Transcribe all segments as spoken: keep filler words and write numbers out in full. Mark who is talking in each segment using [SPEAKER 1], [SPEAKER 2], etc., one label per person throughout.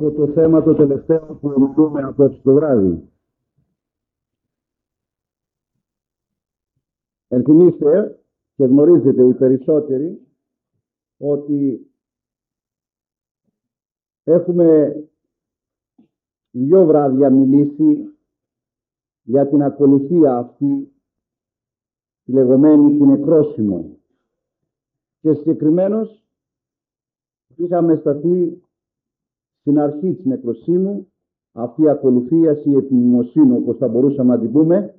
[SPEAKER 1] από το θέμα το τελευταίο που εννοούμε από το βράδυ. Ενθυμίστε και γνωρίζετε οι περισσότεροι ότι έχουμε δύο βράδια μιλήσει για την ακολουθία αυτή, τη λεγόμενη την εκρόσιμο. Και συγκεκριμένως είχαμε σταθεί στην αρχή της νεκροσύμου, αυτή η ακολουθίαση, η επιμνημοσύνη, όπως θα μπορούσαμε να την πούμε,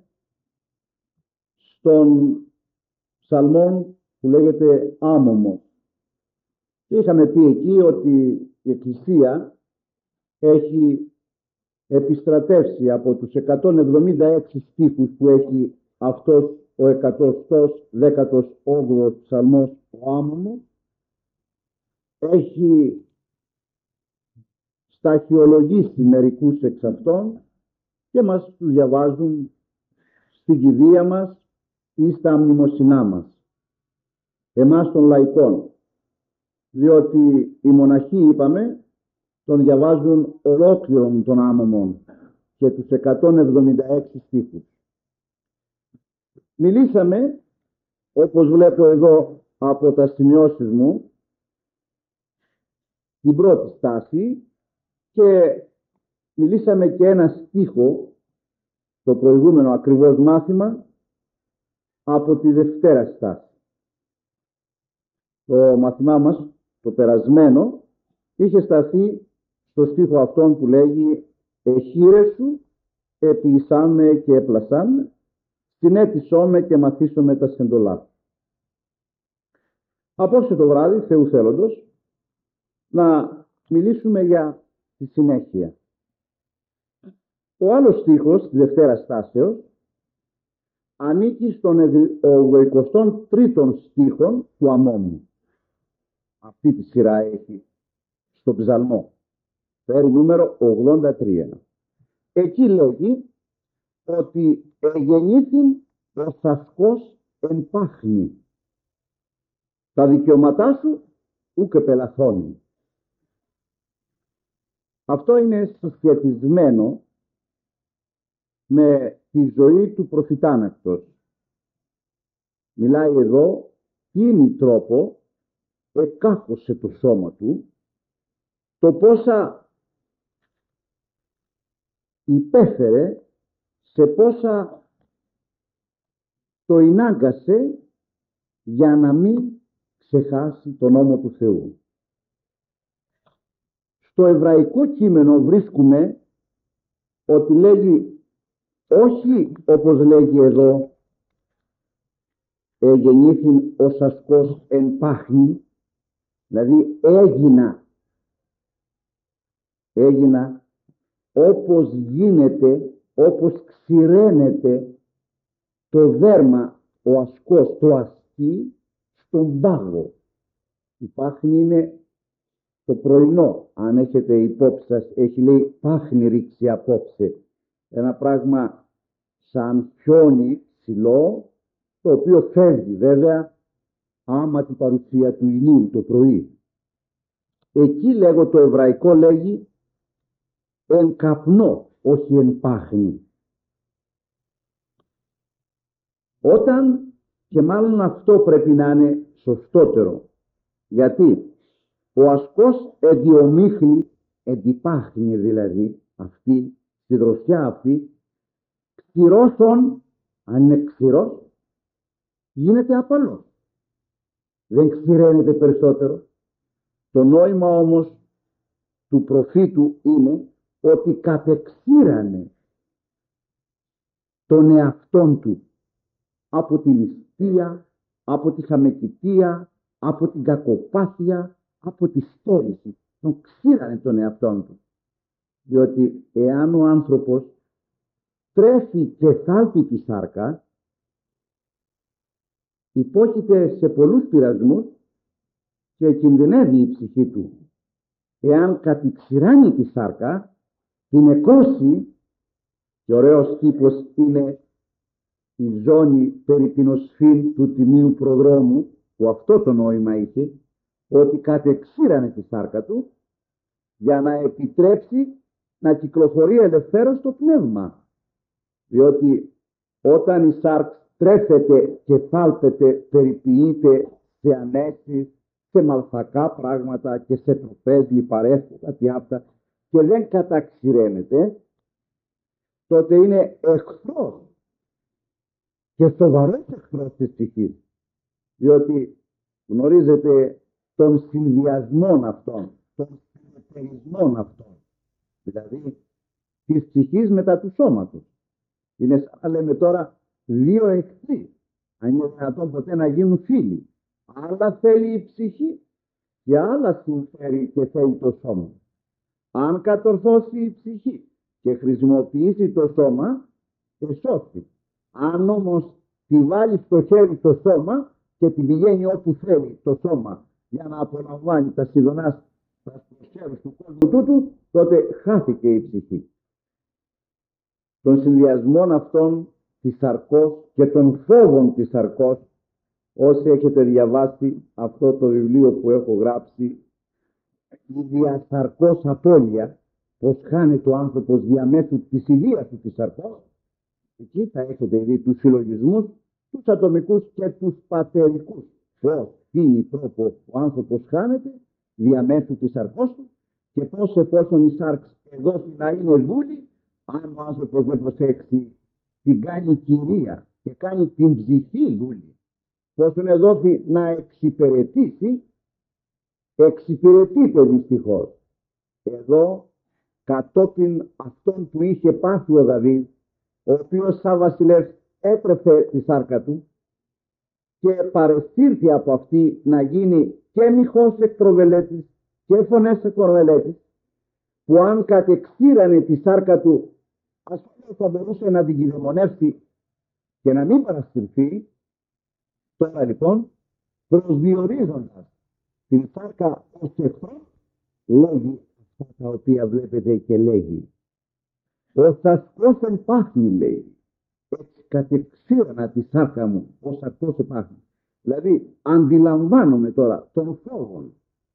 [SPEAKER 1] στον ψαλμόν που λέγεται Άμωμος. Και είχαμε πει εκεί ότι η Εκκλησία έχει επιστρατεύσει από τους εκατόν εβδομήντα έξι στίχους που έχει αυτός ο εκατοστός δέκατος όγδοος ψαλμός ο Άμωμος, έχει σταχυολογήσει μερικούς εξ αυτών και μας τους διαβάζουν στην κηδεία μας ή στα μνημοσυνά μας, εμάς των λαϊκών, διότι οι μοναχοί, είπαμε, τον διαβάζουν ολόκληρον τον Άμωμον και τους εκατόν εβδομήντα έξι στίχους. Μιλήσαμε, όπως βλέπω εδώ από τα σημειώσεις μου, την πρώτη στάση και μιλήσαμε και ένα στίχο, το προηγούμενο ακριβώς μάθημα, από τη Δευτέρα στάση. Το μάθημά μας, το περασμένο, είχε σταθεί στο στίχο αυτόν που λέγει «Εχείρε σου επιεισάμε και έπλασάμε, συνέτησόμε και μαθήσομε τα σεντολά». Απόψε το βράδυ, Θεού θέλοντος, να μιλήσουμε για τη συνέχεια. Ο άλλος στίχος της Δευτέρας στάσεως ανήκει στον ογδοηκοστό τρίτον στίχον του Αμώμου. Αυτή τη σειρά έχει στο ψαλμό. Φέρει νούμερο ογδόντα τρία. Εκεί λέγει ότι εγεννήθην ο θαυκός εν πάχνη. Τα δικαιώματά σου ούκ επελαθώνει. Αυτό είναι συσχετισμένο με τη ζωή του προφητάνακτος. Μιλάει εδώ τι τρόπο εκάκωσε το σώμα του, το πόσα υπέφερε, σε πόσα το ενάγκασε για να μην ξεχάσει τον νόμο του Θεού. Στο εβραϊκό κείμενο βρίσκουμε ότι λέγει όχι όπως λέγει εδώ «εγεννήθην ο σασκός εν πάχνη», δηλαδή έγινα, έγινα όπως γίνεται, όπως ξηραίνεται το δέρμα, ο ασκός, το ασκή στον πάγο. Η πάχνη είναι το πρωινό, αν έχετε υπόψη σας, έχει λέει πάχνη ρίξει απόψε. Ένα πράγμα σαν χιόνι ψηλό, το οποίο φεύγει βέβαια άμα την παρουσία του ηλίου το πρωί. Εκεί λέγω το εβραϊκό λέγει εν καπνό, όχι εν πάχνη. Όταν, και μάλλον αυτό πρέπει να είναι σωστότερο, γιατί ο ασκός εντιομίχνη, εντυπάχνη δηλαδή, αυτή, στη δροσιά αυτή, ξηρώσον, αν είναι ξηρός, γίνεται απαλός. Δεν ξηραίνεται περισσότερο. Το νόημα όμως του προφήτου είναι ότι κατεξήρανε τον εαυτόν του από τη ληστεία, από τη χαμεκητία, από την κακοπάθεια, από τη στόληση. Τον ξήρανε τον εαυτόν του. Διότι εάν ο άνθρωπος τρέφει και θάλπει τη σάρκα, υπόκειται σε πολλούς πειρασμούς και κινδυνεύει η ψυχή του. Εάν κατηξηράνει τη σάρκα, την εκώσει, και ωραίος τύπος είναι η ζώνη περί την οσφήν του τιμίου προδρόμου, που αυτό το νόημα είχε, ότι κατεξήρανε τη σάρκα του, για να επιτρέψει να κυκλοφορεί ελευθέρως το πνεύμα. Διότι όταν η σάρξ τρέφεται και θάλπεται, περιποιείται σε ανέσεις, σε μαλθακά πράγματα και σε τροφές, λιπαρές, κάτι αυτά, και δεν καταξηραίνεται, τότε είναι εχθρός και σοβαρός εχθρός της ψυχής. Διότι γνωρίζετε των συνδυασμών αυτών, των συνεταιρισμών αυτών, δηλαδή της ψυχής μετά του σώματος. Είναι σαν να λέμε τώρα δύο εχθροί, αν είναι δυνατόν ποτέ να γίνουν φίλοι. Άλλα θέλει η ψυχή και άλλα συμφέρει και θέλει το σώμα. Αν κατορθώσει η ψυχή και χρησιμοποιήσει το σώμα, εσώθη. Αν όμως τη βάλει στο χέρι το σώμα και τη πηγαίνει όπου θέλει το σώμα για να απολαμβάνει τα σιδωνάς στα χέρι του κόσμου τούτου, τότε χάθηκε η ψυχή. Των συνδυασμών αυτών της σαρκός και των φόβων της σαρκός, όσοι έχετε διαβάσει αυτό το βιβλίο που έχω γράψει, η διασαρκός απώλεια, πως χάνεται ο άνθρωπος διαμέσου της ιδείας του της σαρκός, εκεί θα έχετε δει τους συλλογισμούς, τους ατομικούς και τους πατερικούς. Πώς, τι τρόπο ο άνθρωπος χάνεται διαμέσου της σαρκός του και πώς, εφόσον η σάρξ εδώ να είναι δούλη, αν ο άνθρωπος δεν προσέξει, την κάνει κυρία και κάνει την ψυχή δούλη. Πώς είναι δόθη να εξυπηρετήσει, εξυπηρετείται δυστυχώς. Εδώ, κατόπιν αυτόν που είχε πάθει ο Δαβίδ, ο οποίος σαν βασιλεύς έτρεφε τη σάρκα του και παρεσύρθη από αυτή να γίνει και μοιχός εκπροβελέτης και φωνές εκπροβελέτης, που αν κατεξήρανε τη σάρκα του, ασφαλώς θα μπορούσε να την κυδαιμονεύσει και να μην παρασυρθεί. Τώρα λοιπόν, προσδιορίζοντας την σάρκα ως εχθρό, λέγει αυτά τα οποία βλέπετε και λέγει. Ο σαρκός εν πάχνη, λέει, έτσι κατεξήρανα τη σάρκα μου, ο σαρκός εν πάχνη. Δηλαδή αντιλαμβάνομαι τώρα τον φόβο,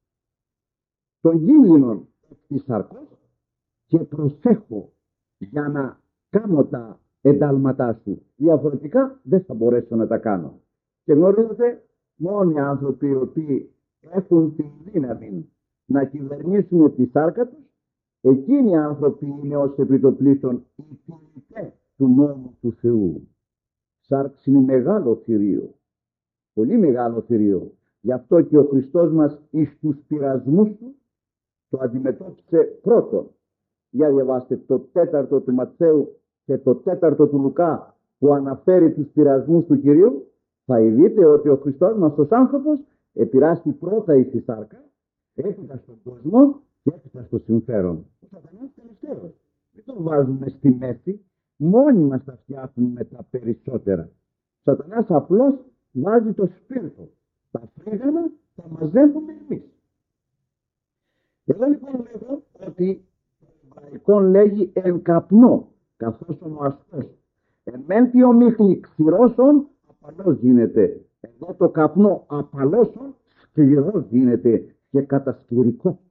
[SPEAKER 1] των κίνδυνων της σαρκός και προσέχω για να κάνω τα εντάλματά σου. Διαφορετικά δεν θα μπορέσω να τα κάνω. Και γνωρίζετε, μόνοι οι άνθρωποι οι οποίοι έχουν τη δύναμη να κυβερνήσουν τη σάρκα τους, εκείνοι οι άνθρωποι είναι ως επιτοπλίστων οι τηρητές του νόμου του Θεού. Σάρξ είναι μεγάλο θηρίο, πολύ μεγάλο θηρίο. Γι' αυτό και ο Χριστός μας εις τους πειρασμούς του το αντιμετώπισε πρώτον. Για διαβάστε το τέταρτο του Ματθαίου και το τέταρτο του Λουκά που αναφέρει τους πειρασμούς του Κυρίου, θα δείτε ότι ο Χριστός μας ως άνθρωπος επειράστη πρώτα εις τη σάρκα, έπειτα στον κόσμο και έπειτα στο συμφέρον. Ο Σατανάς τελευταίος. Μην τον βάζουμε στη μέση, μόνοι μας τα φτιάχνουμε τα περισσότερα. Ο Σατανάς απλώς βάζει το σπίρτο. Τα φρύγανα τα μαζεύουμε εμείς. Εδώ λοιπόν λέγω ότι το εβραϊκό λέγει εν καπνό, καθώς ο ασκός. Εν μέντι ομίχλη ξηρώσεων, απαλώς γίνεται. Εδώ το καπνό απαλώσεων, σκληρός γίνεται και κατασκληρικό.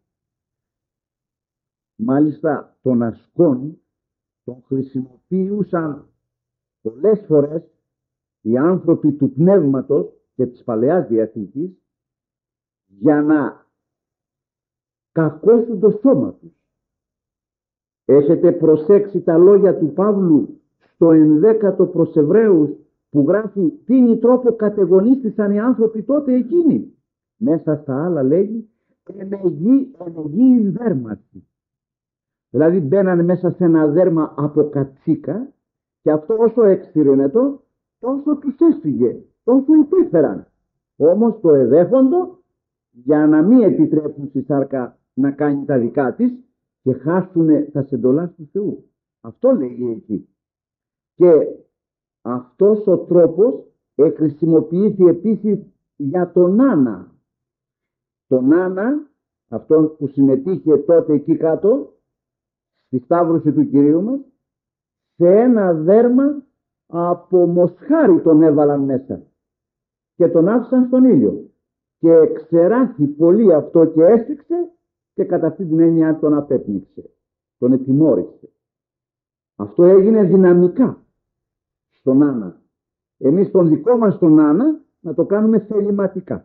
[SPEAKER 1] Μάλιστα τον ασκόν τον χρησιμοποιούσαν πολλές φορές οι άνθρωποι του πνεύματος και της Παλαιάς Διαθήκης για να κακώσουν το σώμα τους. Έχετε προσέξει τα λόγια του Παύλου στο ενδέκατο προς Εβραίους που γράφει τίνη τρόπο κατεγονίστησαν οι άνθρωποι τότε εκείνοι. Μέσα στα άλλα λέγει ενεγεί, ενεγεί η δέρμαση. Δηλαδή μπαίνανε μέσα σε ένα δέρμα από κατσίκα και αυτό όσο εξηρενετό τόσο τους έφυγε, τόσο υπέφεραν. Όμως το εδέφοντο για να μην επιτρέψουν στη σάρκα να κάνει τα δικά της και χάσουνε τα σεντολά του Θεού. Αυτό λέγει εκεί. Και αυτός ο τρόπος χρησιμοποιήθη επίσης για τον Άννα. Τον Άννα, αυτόν που συμμετείχε τότε εκεί κάτω, στη σταύρωση του Κυρίου μας, σε ένα δέρμα από μοσχάρι τον έβαλαν μέσα και τον άφησαν στον ήλιο. Και εξεράχη πολύ αυτό και έσφιξε και κατά αυτή την έννοια τον απέπνιξε, τον ετιμώρησε. Αυτό έγινε δυναμικά στον Άννα. Εμείς τον δικό μας τον Άννα να το κάνουμε θεληματικά.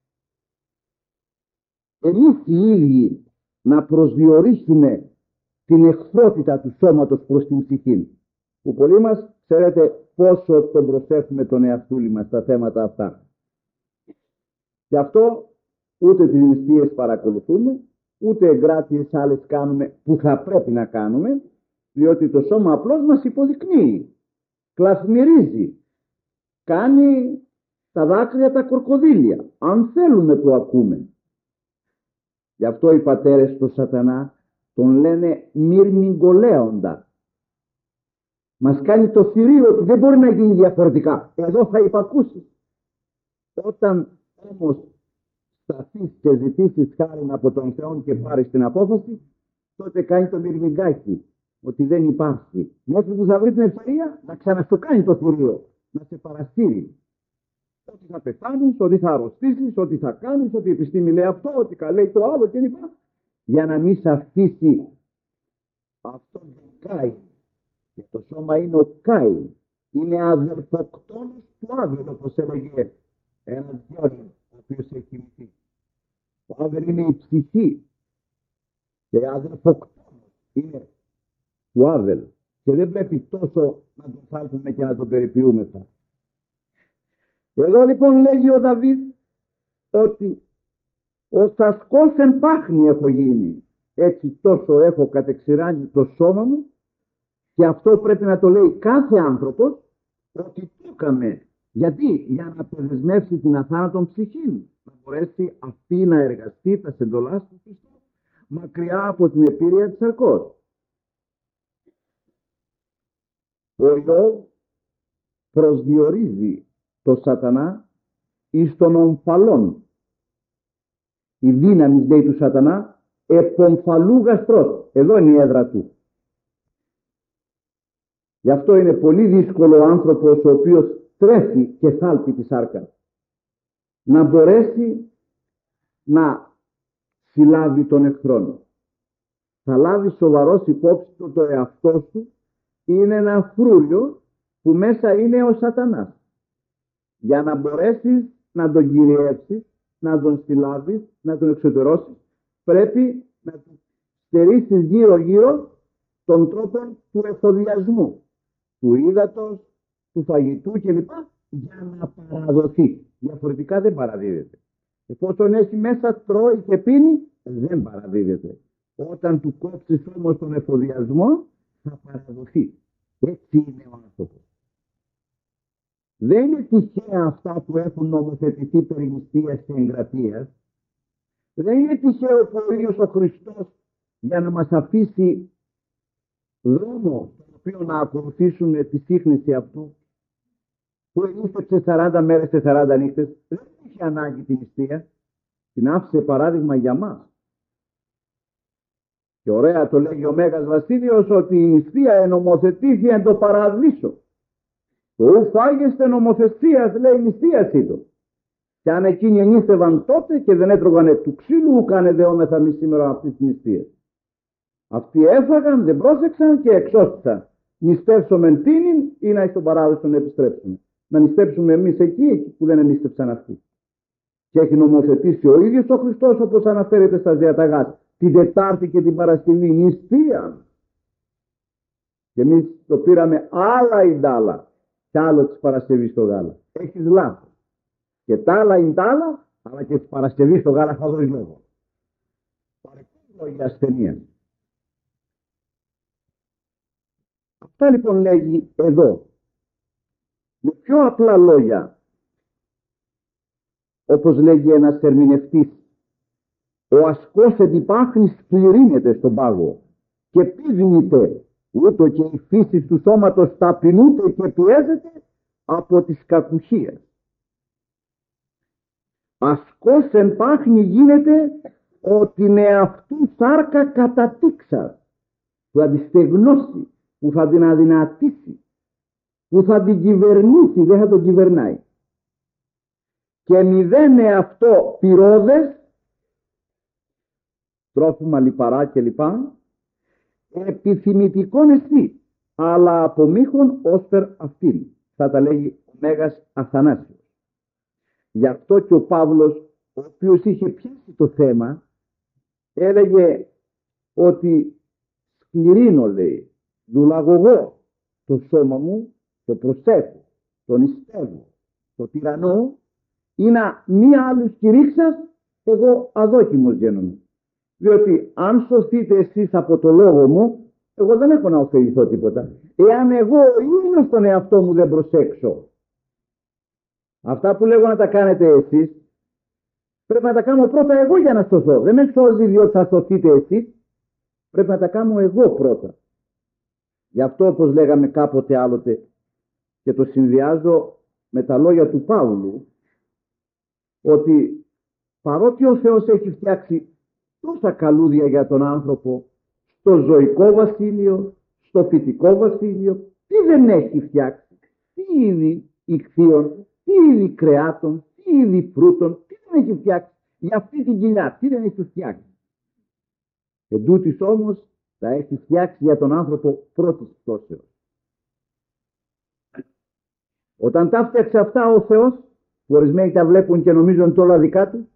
[SPEAKER 1] Εμείς οι ίδιοι να προσδιορίσουμε την εχθρότητα του σώματος προς την ψυχή, που πολλοί μας ξέρετε πόσο τον προσέχουμε τον εαυτούλη μας στα θέματα αυτά. Γι' αυτό ούτε τις νηστείες παρακολουθούμε, ούτε εγκράτειες άλλες κάνουμε που θα πρέπει να κάνουμε, διότι το σώμα απλώς μας υποδεικνύει, κλαθμυρίζει, κάνει τα δάκρυα τα κορκοδίλια, αν θέλουμε το ακούμε. Γι' αυτό οι πατέρες του Σατανά τον λένε μυρμηγκολέοντα. Μας κάνει το θηρίο ότι δεν μπορεί να γίνει διαφορετικά. Εδώ θα υπακούσει. Όταν όμως σταθείς και ζητήσεις χάρη από τον Θεό και πάρεις την απόφαση, τότε κάνει το μυρμηγκάκι ότι δεν υπάρχει. Μέχρι που θα βρει την ευκαιρία να ξαναστο κάνει το θηρίο, να σε παραστήρει. Ότι θα πεθάνεις, ότι θα αρρωστήσεις, ότι θα κάνεις, ότι η επιστήμη λέει αυτό, ότι καλέει το άλλο κλπ. Για να μην σε αφήσει αυτό το Κάι. Και το σώμα είναι ο Κάι. Είναι αδερφοκτόνος του Άβελ, όπως έλεγε ένας Γιώργος, ο οποίος έχει κοιμηθεί. Ο Άβελ είναι η ψυχή. Και αδερφοκτόνος είναι του Άβελ. Και δεν πρέπει τόσο να τον θάλπουμε και να τον περιποιούμεθα. Εδώ λοιπόν λέγει ο Δαβίδ ότι ο θασκός εν πάχνη έχω γίνει. Έτσι τόσο έχω κατεξηράνει το σώμα μου, και αυτό πρέπει να το λέει κάθε άνθρωπος, ότι το έκαμε. Γιατί? Για να αποδεσμεύσει την αθάνατον ψυχή, να μπορέσει αυτή να εργαστεί τα σεντολάς του Χριστού, μακριά από την επίρρεια της αρκός. Ο Ιώβ προσδιορίζει το Σατανά εις των ομφαλών. Η δύναμη, λέει, του Σατανά επομφαλού γαστρός. Εδώ είναι η έδρα του. Γι' αυτό είναι πολύ δύσκολο ο άνθρωπος ο οποίος τρέφει και θάλπει τη σάρκα να μπορέσει να συλλάβει τον εχθρόν. Θα λάβει σοβαρός υπόψη του το εαυτό σου είναι ένα φρούριο που μέσα είναι ο Σατανάς. Για να μπορέσεις να τον κυριεύσεις, να τον συλλάβεις, να τον εξωτερώσεις, πρέπει να του στερήσεις γύρω-γύρω τον τρόπο του εφοδιασμού, του ύδατος, του φαγητού κλπ. Για να παραδοθεί. Διαφορετικά δεν παραδίδεται. Εφόσον έχει μέσα τρώει και πίνει, δεν παραδίδεται. Όταν του κόψεις όμως τον εφοδιασμό, θα παραδοθεί. Έτσι είναι ο άνθρωπος. Δεν είναι τυχαία αυτά που έχουν νομοθετηθεί περί νηστείας και εγκρατείας. Δεν είναι τυχαίο που ο ίδιος ο Χριστός, για να μας αφήσει δρόμο τον οποίο να ακολουθήσουμε τη σύχνηση αυτού, που ενίστεψε σαράντα μέρες και σαράντα νύχτες, δεν είχε ανάγκη την νηστεία. Την άφησε παράδειγμα για μας. Και ωραία το λέγει ο Μέγας Βασίλειος ότι η νηστεία ενομοθετήθη εν το παραδείσο. Το ου φάγεστε νομοθεσίας, λέει, νηστείας ήτο. Και αν εκείνοι ενίστευαν τότε και δεν έτρωγανε του ξύλου, ου κάνε δεόμεθα μη σήμερα αυτή τη νηστεία. Αυτοί έφαγαν, δεν πρόσεξαν και εξώστησαν. Νηστεύσομεν τίνην ή να εις τον παράδεισο να επιστρέψουμε. Να νηστέψουμε εμείς εκεί, εκεί που δεν ενίστεψαν αυτοί. Και έχει νομοθετήσει ο ίδιος ο Χριστός, όπως αναφέρεται στα διαταγάς, την Τετάρτη και την Παρασκευή νηστεία. Και εμείς το πήραμε άλλα ή άλλα, κι άλλο της Παρασκευής στο γάλα. Έχεις λάθος. Και τα άλλα είναι τα άλλα, αλλά και της Παρασκευής στο γάλα θα δώσεις λόγο. Παρεκκίνδυνο για ασθενεία. Αυτά λοιπόν λέγει εδώ. Με πιο απλά λόγια, όπως λέγει ένας ερμηνευτής, ο ασκός εντυπάχνης σκληρύνεται στον πάγο και πίδνηται, ούτω και η φύση του σώματος ταπεινούται και πιέζεται από τις κακουχίες. Ασκός εν πάχνη γίνεται ότι εαυτού σάρκα κατατήξα, που θα τη στεγνώσει, που θα την αδυνατήσει, που θα την κυβερνήσει, δεν θα τον κυβερνάει. Και μηδέν εαυτό πυρόδες, τρόφιμα, λιπαρά κλπ. Επιθυμητικών εστί, αλλά από μήχων όσφερ αυτήν. Θα τα λέγει ο Μέγας Αθανάσιος. Γι' αυτό και ο Παύλος, ο οποίος είχε πιάσει το θέμα, έλεγε ότι σκληρύνω, λέει, δουλαγωγώ το σώμα μου, το προσέχω, τον ιστεύω, το τυραννώ, ή να μία άλλους κηρύξας, εγώ αδόκιμος γίνομαι. Διότι αν σωθείτε εσείς από το λόγο μου, εγώ δεν έχω να ωφεληθώ τίποτα. Εάν εγώ ίδιος στον εαυτό μου δεν προσέξω. Αυτά που λέγω να τα κάνετε εσείς, πρέπει να τα κάνω πρώτα εγώ για να σωθώ. Δεν με σώζει διότι θα σωθείτε εσείς. Πρέπει να τα κάνω εγώ πρώτα. Γι' αυτό, όπως λέγαμε κάποτε άλλοτε, και το συνδυάζω με τα λόγια του Παύλου, ότι παρότι ο Θεός έχει φτιάξει τόσα καλούδια για τον άνθρωπο, στο ζωικό βασίλειο, στο φυτικό βασίλειο, τι δεν έχει φτιάξει, τι είδη ηχθείων, τι είδη κρεάτων, τι είδη φρούτων, τι δεν έχει φτιάξει για αυτή την κοιλιά, τι δεν έχει φτιάξει. Εν τούτης όμως τα έχει φτιάξει για τον άνθρωπο πρώτης πτώσεως. Όταν τα φτιάξε αυτά ο Θεός, που ορισμένοι τα βλέπουν και νομίζουν το όλα δικά του,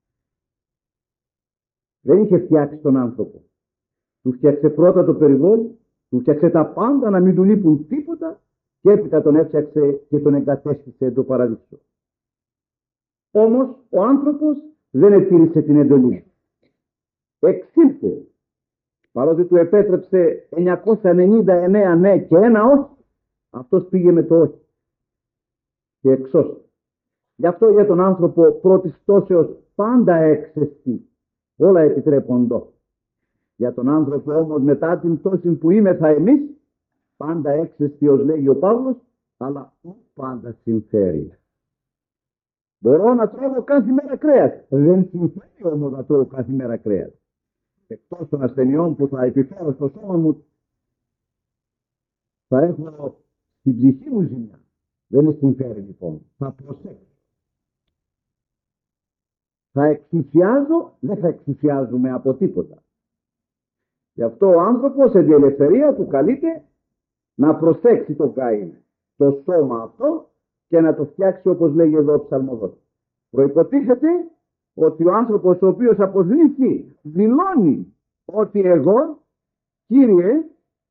[SPEAKER 1] δεν είχε φτιάξει τον άνθρωπο. Του φτιάξε πρώτα το περιβόλι, του φτιάξε τα πάντα να μην του λείπουν τίποτα και έπειτα τον έφτιαξε και τον εγκατέστησε το παραδείσο. Όμως ο άνθρωπος δεν ετήρησε την εντολή. Εξήλθε, παρότι του επέτρεψε εννιακόσια ενενήντα εννέα ναι και ένα όχι, αυτός πήγε με το όχι και εξώστη. Γι' αυτό για τον άνθρωπο πρώτης πτώσεως πάντα έξεστη, όλα επιτρέποντο. Για τον άνθρωπο όμως μετά την πτώση που είμεθα εμείς, πάντα έξεστη ως λέγει ο Παύλος, αλλά πάντα συμφέρει. Μπορώ να τρώγω κάθε μέρα κρέας, δεν συμφέρει όμως να τρώγω κάθε μέρα κρέας. Εκτός των ασθενειών που θα επιφέρω στο σώμα μου, θα έχω την ψυχή μου ζημιά. Δεν συμφέρει λοιπόν, θα προσέξω. Θα εξουσιάζω, δεν θα εξουσιάζουμε από τίποτα. Γι' αυτό ο άνθρωπος σε διελευθερία του καλείται να προσέξει το Καΐν, το σώμα αυτό, και να το φτιάξει όπως λέγει εδώ ο ψαλμοδός. Προϋποτίθεται ότι ο άνθρωπος ο οποίος αποδείχει, δηλώνει ότι εγώ, Κύριε,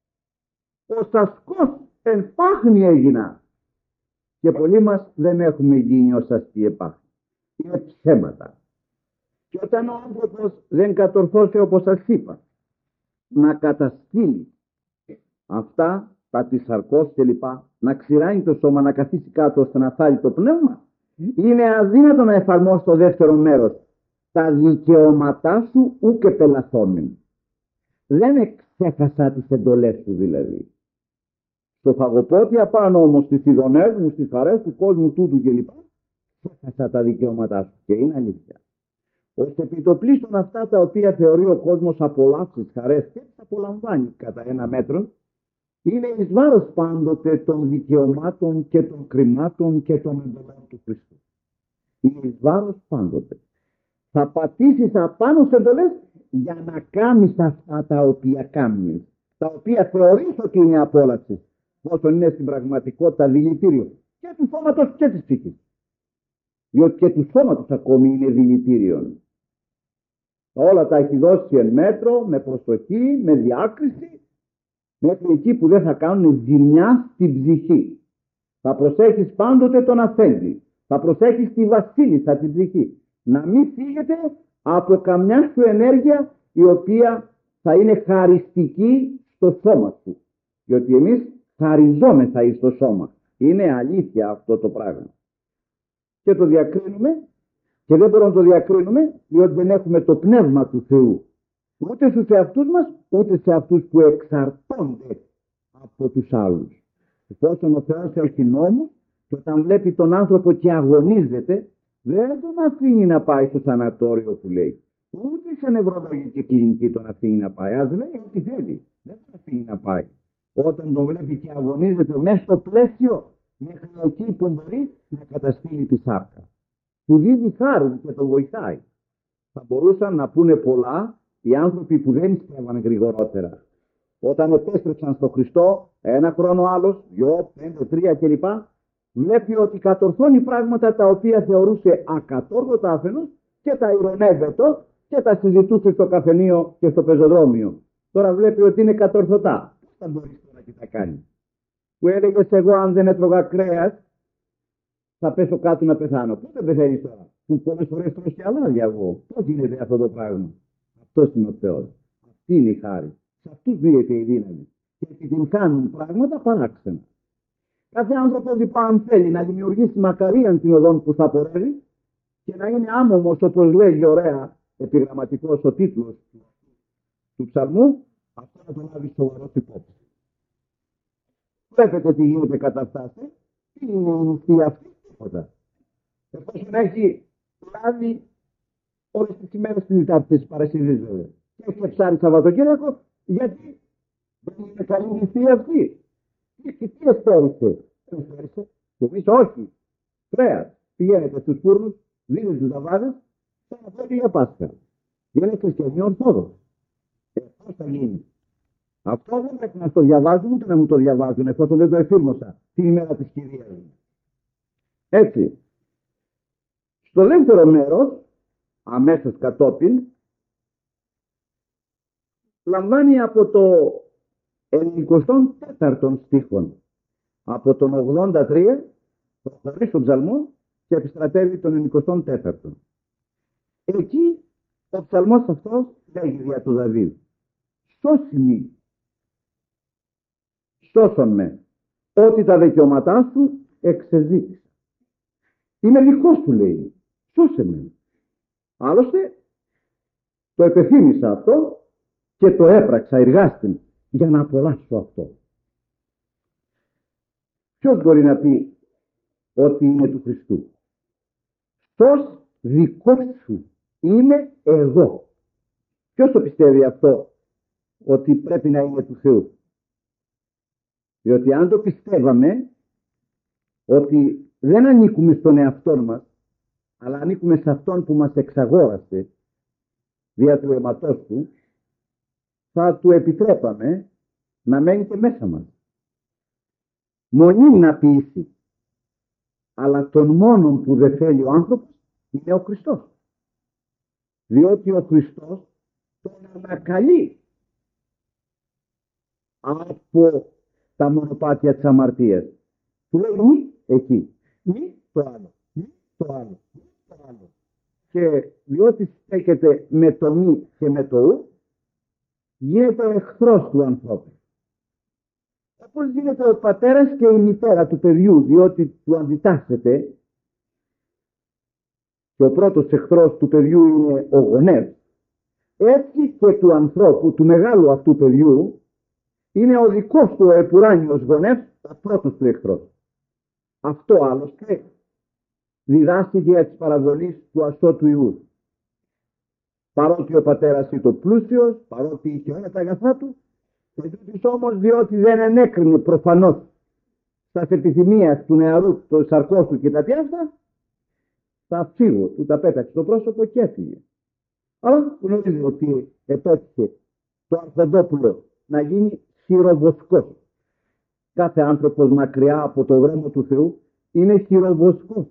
[SPEAKER 1] ως ασκός εν πάχνη έγινα. Και πολλοί μας δεν έχουμε γίνει ως ασκή επάχνη. Είναι ψέματα. Και όταν ο άνθρωπος δεν κατορθώσει, όπως σας είπα, να καταστήλει αυτά τα της σαρκός και λοιπά, να ξηράνει το σώμα, να καθίσει κάτω ώστε να φάει το πνεύμα, είναι αδύνατο να εφαρμόσει το δεύτερο μέρος. Τα δικαιώματά σου ούκε πελαθόμεν. Δεν εξέχασα τις εντολές σου δηλαδή. Στο φαγοπότη απάνω όμως στις ειδονές μου, στις χαρές του κόσμου τούτου κλπ. Ξέχασα τα δικαιώματά σου και είναι αλήθεια. Ώστε επιτοπλίστων αυτά τα οποία θεωρεί ο κόσμος απολαύσεις, χαρές και τις απολαμβάνει κατά ένα μέτρο, είναι εις βάρος πάντοτε των δικαιωμάτων και των κρυμάτων και των εντολών του Χριστού. Είναι εις βάρος πάντοτε. Θα πατήσεις απάνω σε εντολές για να κάνεις αυτά τα οποία κάνεις, τα οποία θεωρείς ότι είναι απόλαυση, όσο είναι στην πραγματικότητα δηλητήριο και του σώματος και της ψυχής. Διότι και του σώματος ακόμη είναι δηλητήριον. Όλα τα έχει δώσει εν μέτρο, με προσοχή, με διάκριση, μέχρι εκεί που δεν θα κάνουν ζημιά στην ψυχή. Θα προσέχεις πάντοτε τον αφέντη, θα προσέχεις τη βασίλισσα την ψυχή. Να μην φύγετε από καμιά σου ενέργεια η οποία θα είναι χαριστική στο σώμα σου. Διότι εμείς χαριζόμεθα εις το σώμα. Είναι αλήθεια αυτό το πράγμα. Και το διακρίνουμε και δεν μπορούμε να το διακρίνουμε διότι δεν έχουμε το πνεύμα του Θεού. Ούτε στους εαυτούς μας, ούτε σε αυτούς που εξαρτώνται από τους άλλους. Εφόσον ο Θεός έχει νόμους και όταν βλέπει τον άνθρωπο και αγωνίζεται, δεν τον αφήνει να πάει στο σανατόριο που λέει. Ούτε σε νευρολογική κλινική τον αφήνει να πάει. Ας λέει ό,τι θέλει. Δεν τον αφήνει να πάει. Όταν τον βλέπει και αγωνίζεται μέσα στο πλαίσιο, μέχρι εκεί που μπορεί να καταστήλει τη σάρκα. Του δίδει χάρη και τον βοηθάει. Θα μπορούσαν να πούνε πολλά οι άνθρωποι που δεν πιστεύαν γρηγορότερα, όταν επέστρεψαν στο Χριστό, ένα χρόνο άλλος, δυο, πέντε, τρία κλπ., βλέπει ότι κατορθώνει πράγματα τα οποία θεωρούσε ακατόρθωτα αφενός και τα ειρωνεύεται και τα συζητούσε στο καφενείο και στο πεζοδρόμιο. Τώρα βλέπει ότι είναι κατορθωτά. Πώς θα μπορείς τώρα και τα κάνει? Που έλεγες, εγώ αν δεν έτρωγα κρέας θα πέσω κάτω να πεθάνω. Πότε πεθαίνεις τώρα? Που πολλές φορές τρώω και αλάδια εγώ. Πώς γίνεται αυτό το πράγμα? Αυτός είναι ο Θεός. Αυτή είναι η χάρη. Σε αυτούς δίνεται η δύναμη. Και επιτυγχάνουν πράγματα παράξενα. Κάθε άνθρωπος λοιπόν, αν θέλει να δημιουργήσει μακαρίαν την οδόν που θα πορεύει και να είναι άμωμος, όπως λέγει ωραία επιγραμματικός ο τίτλος του, του ψαλμού, αυτό να το λάβει σοβαρός υπόψη. Βλέπετε τι γίνεται καταστάσεις. Τι είναι η νηστεία αυτή? Τίποτα. Εφόσον έχει λάβει όλες τις ημέρες της Τετάρτης Παρασκευής βέβαια. Και έχει ψάρι Σαββατοκύριακο, γιατί δεν είναι καλή νηστεία αυτή? Και τι εστέρισε? Εστέρισε. Και εμείς όχι. Κρέας. Πηγαίνετε στους φούρνους, δίνετε τους λαβάδες, θα αναφέρει για Πάσχα. Είναι χριστιανοί ορθόδοξοι. Ε, πώς θα γίνει? Αυτό δεν πρέπει να το διαβάζουν, ούτε να μου το διαβάζουν, εφόσον δεν το εφήρμοσα την ημέρα της Κυρίας. Έτσι. Στο δεύτερο μέρος, αμέσως κατόπιν, λαμβάνει από το ενενηκοστό τέταρτο στίχο, από τον ογδόντα τρία, προχωρεί στον ψαλμό και επιστρατεύει τον ενενηκοστό τέταρτο. Εκεί ο ψαλμός αυτός λέγει δια του Δαβίδ, σώσιμη, σώσον με, ότι τα δικαιώματά σου εξεζήτησα. Είναι δικό σου, λέει, σώσε με. Άλλωστε το επεθύμησα αυτό και το έπραξα, εργάστην, για να απολαύσω αυτό. Ποιος μπορεί να πει ότι είναι του Χριστού? Σως δικό σου είμαι εγώ. Ποιος το πιστεύει αυτό, ότι πρέπει να είναι του Θεού? Διότι αν το πιστεύαμε ότι δεν ανήκουμε στον εαυτό μας, αλλά ανήκουμε σε αυτόν που μας εξαγόρασε δια του αιματός του, θα του επιτρέπαμε να μένει και μέσα μας. Μονή να ποιήσει, αλλά τον μόνον που δεν θέλει ο άνθρωπος είναι ο Χριστός. Διότι ο Χριστός τον ανακαλεί από τα μονοπάτια της αμαρτίας. Του λέει μη εκεί, μη το άλλο, μη το άλλο, μη το άλλο. Και διότι στέκεται με το μη και με το ου, γίνεται ο εχθρός του ανθρώπου. Όπως γίνεται ο πατέρας και η μητέρα του παιδιού, διότι του αντιτάσσεται, και ο πρώτος εχθρός του παιδιού είναι ο γονέας, έτσι και του ανθρώπου, του μεγάλου αυτού παιδιού, είναι ο δικός του ο επουράνιος γονέας, ο πρώτος του εχθρός. Αυτό άλλωστε διδάσκει για τις παραβολής του αστώτου Ιού. Παρότι ο πατέρας ήταν πλούσιος, παρότι είχε όλα τα αγαθά του, και όμως διότι δεν ενέκρινε προφανώς στα επιθυμία του νεαρού, το σαρκός του και τα πιάστα, θα φύγω, του τα πέταξε στο πρόσωπο και έφυγε. Αλλά γνωρίζει ότι επέτυχε το Αρθεντόπουλο να γίνει χειροβοσκός. Κάθε άνθρωπος μακριά από το δρόμο του Θεού είναι χειροβοσκός.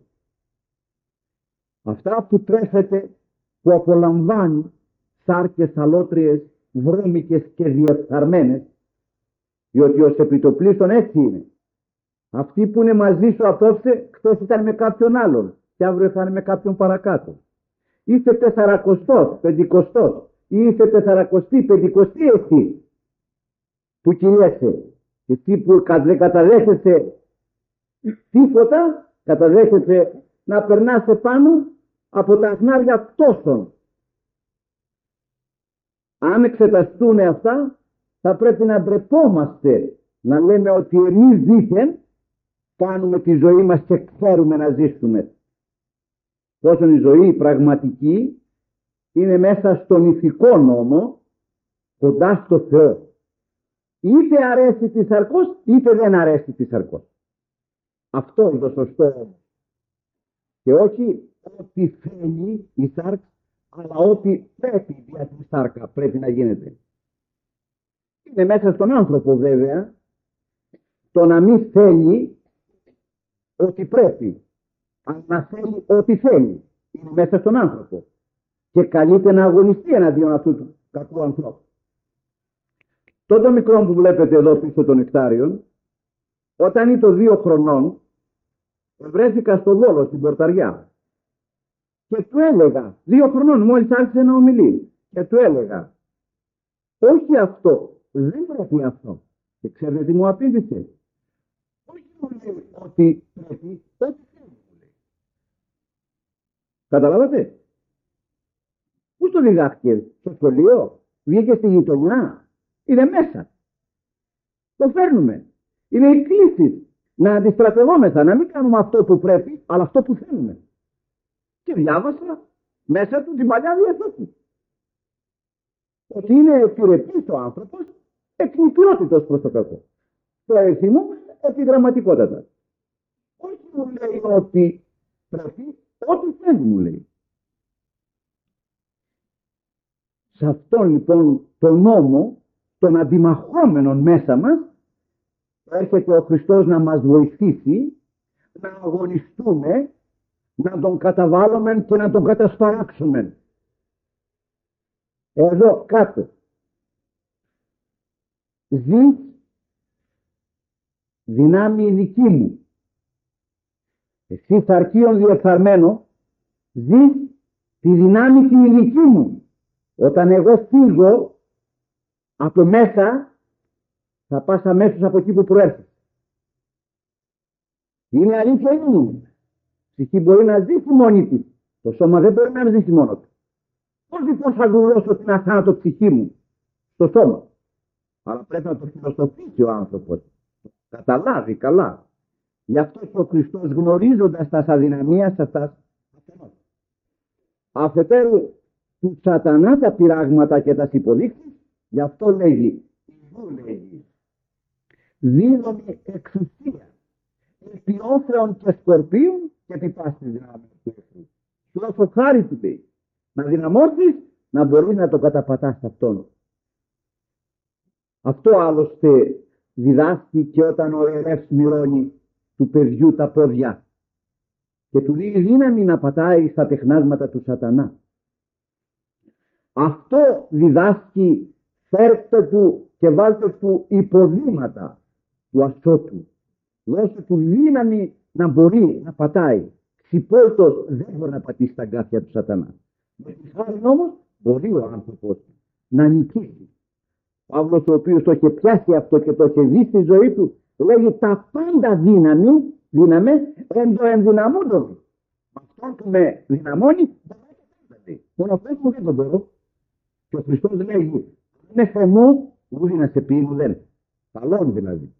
[SPEAKER 1] Αυτά που τρέφεται, που απολαμβάνει σάρκες αλότριες, βρώμικες και διεφθαρμένες, διότι ως επιτοπλίστων έτσι είναι. Αυτοί που είναι μαζί σου απόψε, χθες ήταν με κάποιον άλλον και αύριο θα είναι με κάποιον παρακάτω. Είσαι τεσσαρακοστός, πεντηκοστός, ή είσαι τεσσαρακοστή, πεντηκοστή εσύ που κινιέσαι. Εσύ που δεν καταδέχεσαι τίποτα, καταδέχεσαι να περνάς επάνω από τα χνάρια τόσων. Αν εξεταστούν αυτά, θα πρέπει να ντρεπόμαστε να λέμε ότι εμείς δήθεν κάνουμε τη ζωή μας και ξέρουμε να ζήσουμε. Πόσο η ζωή πραγματική είναι μέσα στον ηθικό νόμο, κοντά στο Θεό. Είτε αρέσει τη σαρκός, είτε δεν αρέσει τη σαρκός. Αυτό είναι το σωστό όμως. Και όχι ότι θέλει η σάρκ αλλά ό,τι πρέπει για την σάρκα πρέπει να γίνεται. Είναι μέσα στον άνθρωπο βέβαια το να μην θέλει ό,τι πρέπει, αλλά να θέλει ό,τι θέλει. Είναι μέσα στον άνθρωπο και καλείται να αγωνιστεί εναντίον αυτού του κακού ανθρώπου. Τότε μικρό που βλέπετε εδώ πίσω των νεκτάριων, όταν ήταν δύο χρονών, βρέθηκα στο Βόλο, στην Πορταριά. Και του έλεγα, δύο χρονών μόλις άρχισε να ομιλεί, και του έλεγα, όχι αυτό, δεν πρέπει αυτό. Και ξέρετε τι μου απήντησε? Όχι μου λέει ότι πρέπει, ό,τι θέλει μου λέει. Καταλάβατε? Πού το διδάχθηκε? Στο σχολείο? Βγήκε στη γειτονιά? Είναι μέσα. Το φέρνουμε. Είναι η κλίση να αντιστρατευόμεθα, να μην κάνουμε αυτό που πρέπει, αλλά αυτό που θέλουμε. Και διάβασα μέσα του την Παλιά Διαθήκη. Ότι είναι επιρρεπής ο άνθρωπος, εκνητρότητος προς το κακό. Το εθιμούμε επιγραμματικότατα. Όχι μου λέει ότι πρέπει, ό,τι θέλει μου λέει. Σε αυτόν λοιπόν τον νόμο, των αντιμαχόμενων μέσα μας, έρχεται ο Χριστός να μας βοηθήσει να αγωνιστούμε, να τον καταβάλουμε και να τον κατασπαράξουμε. Εδώ κάτω. Ζεις δυνάμει δική μου. Εσύ θαρκείον διεφθαρμένο, ζεις τη δυνάμει τη δική μου. Όταν εγώ φύγω από μέσα, θα πας αμέσως από εκεί που προέρχεσαι. Είναι αλήθεια ή είναι? Η ψυχή μπορεί να ζήσει μόνη της. Το σώμα δεν μπορεί να ζήσει μόνο του. Πώς λοιπόν θα δουλώσω την αθάνατο ψυχή μου στο σώμα? Αλλά πρέπει να το φιλοσοφήσει ο άνθρωπος. Καταλάβει καλά. Γι' αυτό και ο Χριστός, γνωρίζοντας τα αδυναμίας αυτά, αφετέρου του σατανά τα πειράγματα και τα υποδείξεις, γι' αυτό λέγει, εγώ λέγει, δίνομαι εξουσία επί όφεων και σκορπίων και επί πάσης δυνάμεως του εχθρού. Σου δώσω χάρη του λέει, να δυναμώσεις, να μπορείς να το καταπατάς αυτόν. Αυτό άλλωστε διδάσκει και όταν ο ιερεύς μυρώνει του παιδιού τα πόδια και του δίνει δύναμη να πατάει στα τεχνάσματα του σατανά. Αυτό διδάσκει, φέρτε του και βάλτε του υποδήματα του ασώτου. Δώσε του δύναμη να μπορεί να πατάει. Ξυπόλυτος δεν μπορεί να πατήσει τα γκάθια του σατανά. Με τη χάρη όμως μπορεί ο άνθρωπος να νικήσει. Ο Παύλος, ο οποίος το είχε πιάσει αυτό και το είχε δει στη ζωή του, λέγει τα πάντα δύναμη, δύναμε, εν το ενδυναμούντο. Αυτό που με δυναμώνει, μόνο αυτές μου δεν το μπορώ. Και ο Χριστός λέγει, είναι θεμού, ούτε να σε πει ουδέν. Παλώνει δηλαδή.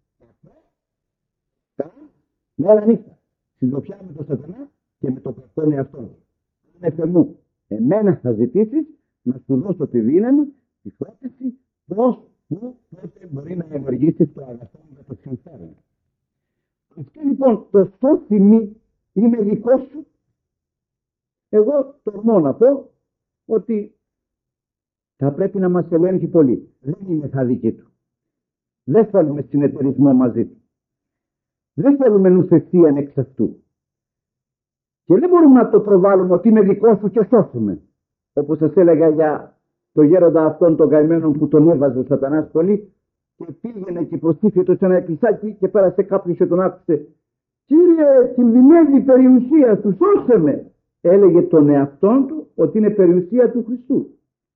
[SPEAKER 1] Μέρα νύχτα. Συντροφιά με τον σατανά και με το κακόν εαυτό. Είναι θεμού. Εμένα θα ζητήσεις να σου δώσω τη δύναμη, τη φώτιση, πώς, πού, πότε μπορεί να ενεργήσεις το αγαθό με το συμφέρον. Αυτό λοιπόν το σώθημι είναι δικό σου. Εγώ τολμώ να πω ότι θα πρέπει να μας ελέγχει πολύ. Δεν είναι θα δική του. Δεν θέλουμε συνεταιρισμό μαζί του. Δεν θέλουμε νουθεσίαν εξ αυτού. Και δεν μπορούμε να το προβάλλουμε ότι είναι δικό σου και σώσουμε. Όπως σας έλεγα για το γέροντα αυτόν τον καημένο που τον έβαζε ο σατανάς πολύ και πήγαινε και προστίθετο σε ένα εκκλησάκι και πέρασε κάποιος και τον άκουσε. Κύριε, κινδυνεύει η περιουσία του, σώσε με. Έλεγε τον εαυτόν του ότι είναι περιουσία του Χριστού.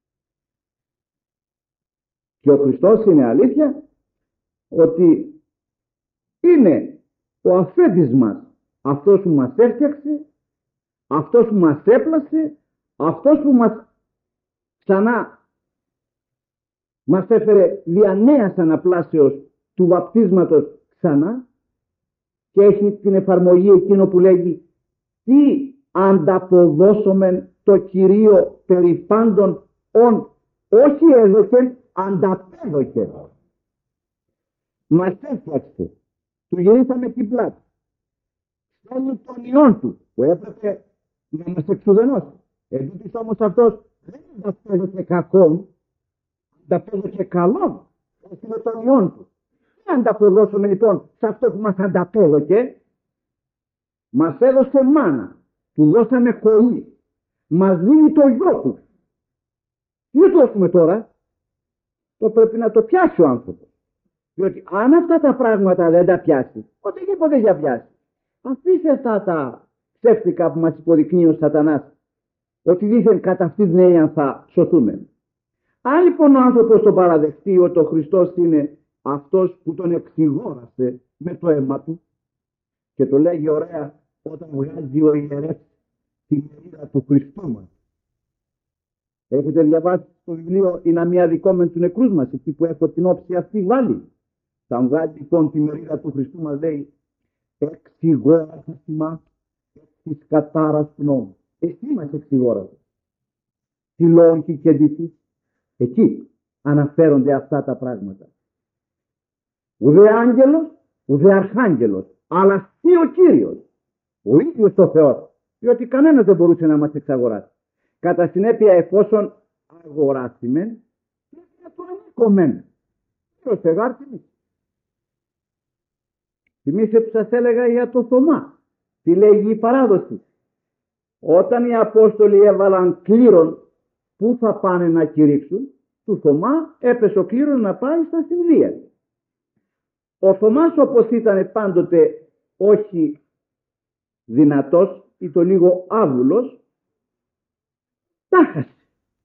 [SPEAKER 1] Και ο Χριστός είναι αλήθεια ότι είναι ο αφέντης μας, αυτός που μας έφτιαξε, αυτός που μας έπλασε, αυτός που μας ξανά μας έφερε δια νέας αναπλάσεως του βαπτίσματος ξανά και έχει την εφαρμογή εκείνο που λέγει τι ανταποδώσομεν το Κυρίο περί πάντων ον, όχι έδωκεν, ανταπέδωκεν. Μας έφτιαξε, του γυρίσαμε την πλάτη. Στέλνει τον Υιόν του που έπρεπε να μας εξουδενώσει. Επίσης όμως αυτός δεν ανταπέδωσε κακόν, ανταπέδωσε καλόν, έτσι με τον ιόν του. Δεν ανταποδώσουμε λοιπόν σε αυτό που μας ανταπέδωκε. Μας έδωσε μάνα, του δώσαμε χωί, μας δίνει το γιο του. Τι το έχουμε τώρα? Το πρέπει να το πιάσει ο άνθρωπος. Διότι αν αυτά τα πράγματα δεν τα πιάσει, οτιδήποτε για πιάσει. Αφήστε αυτά τα ψεύτικα που μας υποδεικνύει ο σατανάς, ότι δήθεν κατά αυτή την έννοια θα σωθούμε. Αν λοιπόν ο άνθρωπος το παραδεχτεί ότι ο Χριστός είναι αυτός που τον εξηγόρασε με το αίμα του, και το λέγει ωραία όταν βγάζει ο ιερεύς τη μερίδα του Χριστού μας. Έχετε διαβάσει το βιβλίο «Είναι μια δικόμεν του νεκρούς μας», εκεί που έχω την όψη αυτή βάλει. Θα βγάλει λοιπόν τη μερίδα του Χριστού μας, λέει, εξηγόρασε σημά της κατάρας του νόμου. Εσύ μας εξηγόρασε. Τι λόγοι και δίθους. Εκεί αναφέρονται αυτά τα πράγματα. Ουδέ άγγελος, ουδέ αρχάγγελος, αλλά τι ο Κύριος, ο ίδιος ο Θεός, διότι κανένας δεν μπορούσε να μας εξαγοράσει. Κατά συνέπεια, εφόσον αγοράσιμεν, πρέπει να το ανήκομεν. Προς εγάρτημι. Θυμήστε που σας έλεγα για το Θωμά. Τι λέγει η παράδοση? Όταν οι Απόστολοι έβαλαν κλήρον που θα πάνε να κηρύξουν, του Θωμά έπεσε ο κλήρον να πάει στα συνδύα. Ο Θωμάς, όπως ήταν πάντοτε όχι δυνατός ή το λίγο άβουλος, τα χασε.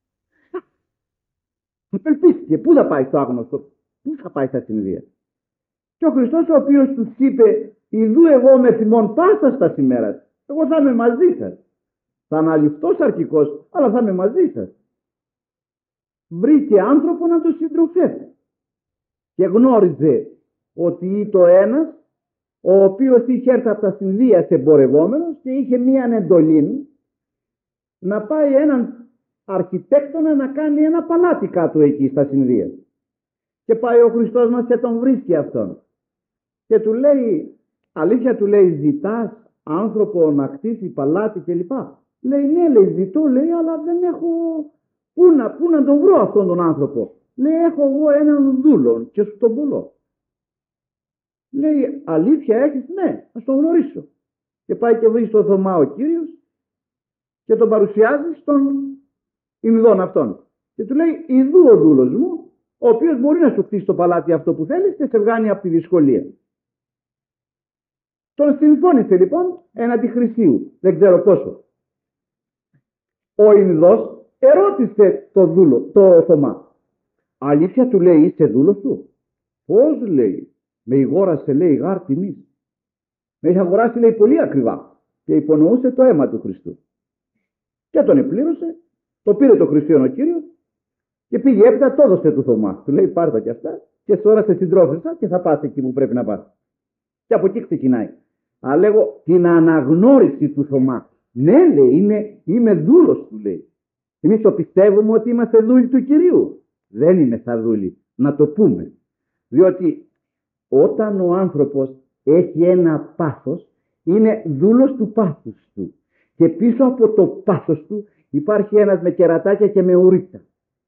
[SPEAKER 1] Απελπίστηκε. Πού θα πάει στο άγνωστο? Πού θα πάει στα συνδύα? Και ο Χριστός, ο οποίος τους είπε, ιδού εγώ με θυμών πάσα στα σημέρα, εγώ θα είμαι μαζί σας. Θα αναλυφθώ αρχικός, αλλά θα είμαι μαζί σας. Βρήκε άνθρωπο να το συντροφεύει. Και γνώριζε ότι ήταν ένας, ο οποίος είχε έρθει από τα συνδύα εμπορευόμενος και είχε μία εντολή να πάει έναν αρχιτέκτονα να κάνει ένα παλάτι κάτω εκεί στα συνδύα. Και πάει ο Χριστός μας και τον βρίσκει αυτόν. Και του λέει, αλήθεια, του λέει, ζητάς άνθρωπο να κτίσει παλάτι κλπ. Λέει, ναι, λέει, ζητώ, λέει, αλλά δεν έχω πού να, πού να τον βρω αυτόν τον άνθρωπο. Λέει, έχω εγώ έναν δούλον και σου τον πουλώ. Λέει, αλήθεια έχεις? Ναι, ας τον γνωρίσω. Και πάει και βρει στο Θωμά ο Κύριος και τον παρουσιάζει στον Ινδόν αυτόν. Και του λέει, ιδού ο δούλος μου, ο οποίος μπορεί να σου χτίσει το παλάτι αυτό που θέλεις και σε βγάνει από τη δυσκολία. Τον συμφώνησε λοιπόν έναντι Χρυσίου, δεν ξέρω πόσο. Ο Ινδός ερώτησε το δούλο, το Θωμά. Αλήθεια, του λέει, είσαι δούλος του? Πώς, λέει, με ηγόρασε, λέει, γάρ τιμής. Με είχε αγοράσει, λέει, πολύ ακριβά και υπονοούσε το αίμα του Χριστού. Και τον επλήρωσε, το πήρε το Χριστίον ο Κύριος και πήγε έπειτα, το έδωσε του Θωμά. Του λέει, πάρ' τα κι αυτά και τώρα σε συντρόφισα και θα πας εκεί που πρέπει να πας. Και από εκεί ξεκινάει. Αλλά λέγω την αναγνώριση του Θωμά. Ναι, λέει, είμαι, είμαι δούλος του, λέει. Εμείς το πιστεύουμε ότι είμαστε δούλοι του Κυρίου. Δεν είμαι θα δούλοι. Να το πούμε. Διότι όταν ο άνθρωπος έχει ένα πάθος, είναι δούλος του πάθους του. Και πίσω από το πάθος του υπάρχει ένας με κερατάκια και με ουρίτσα.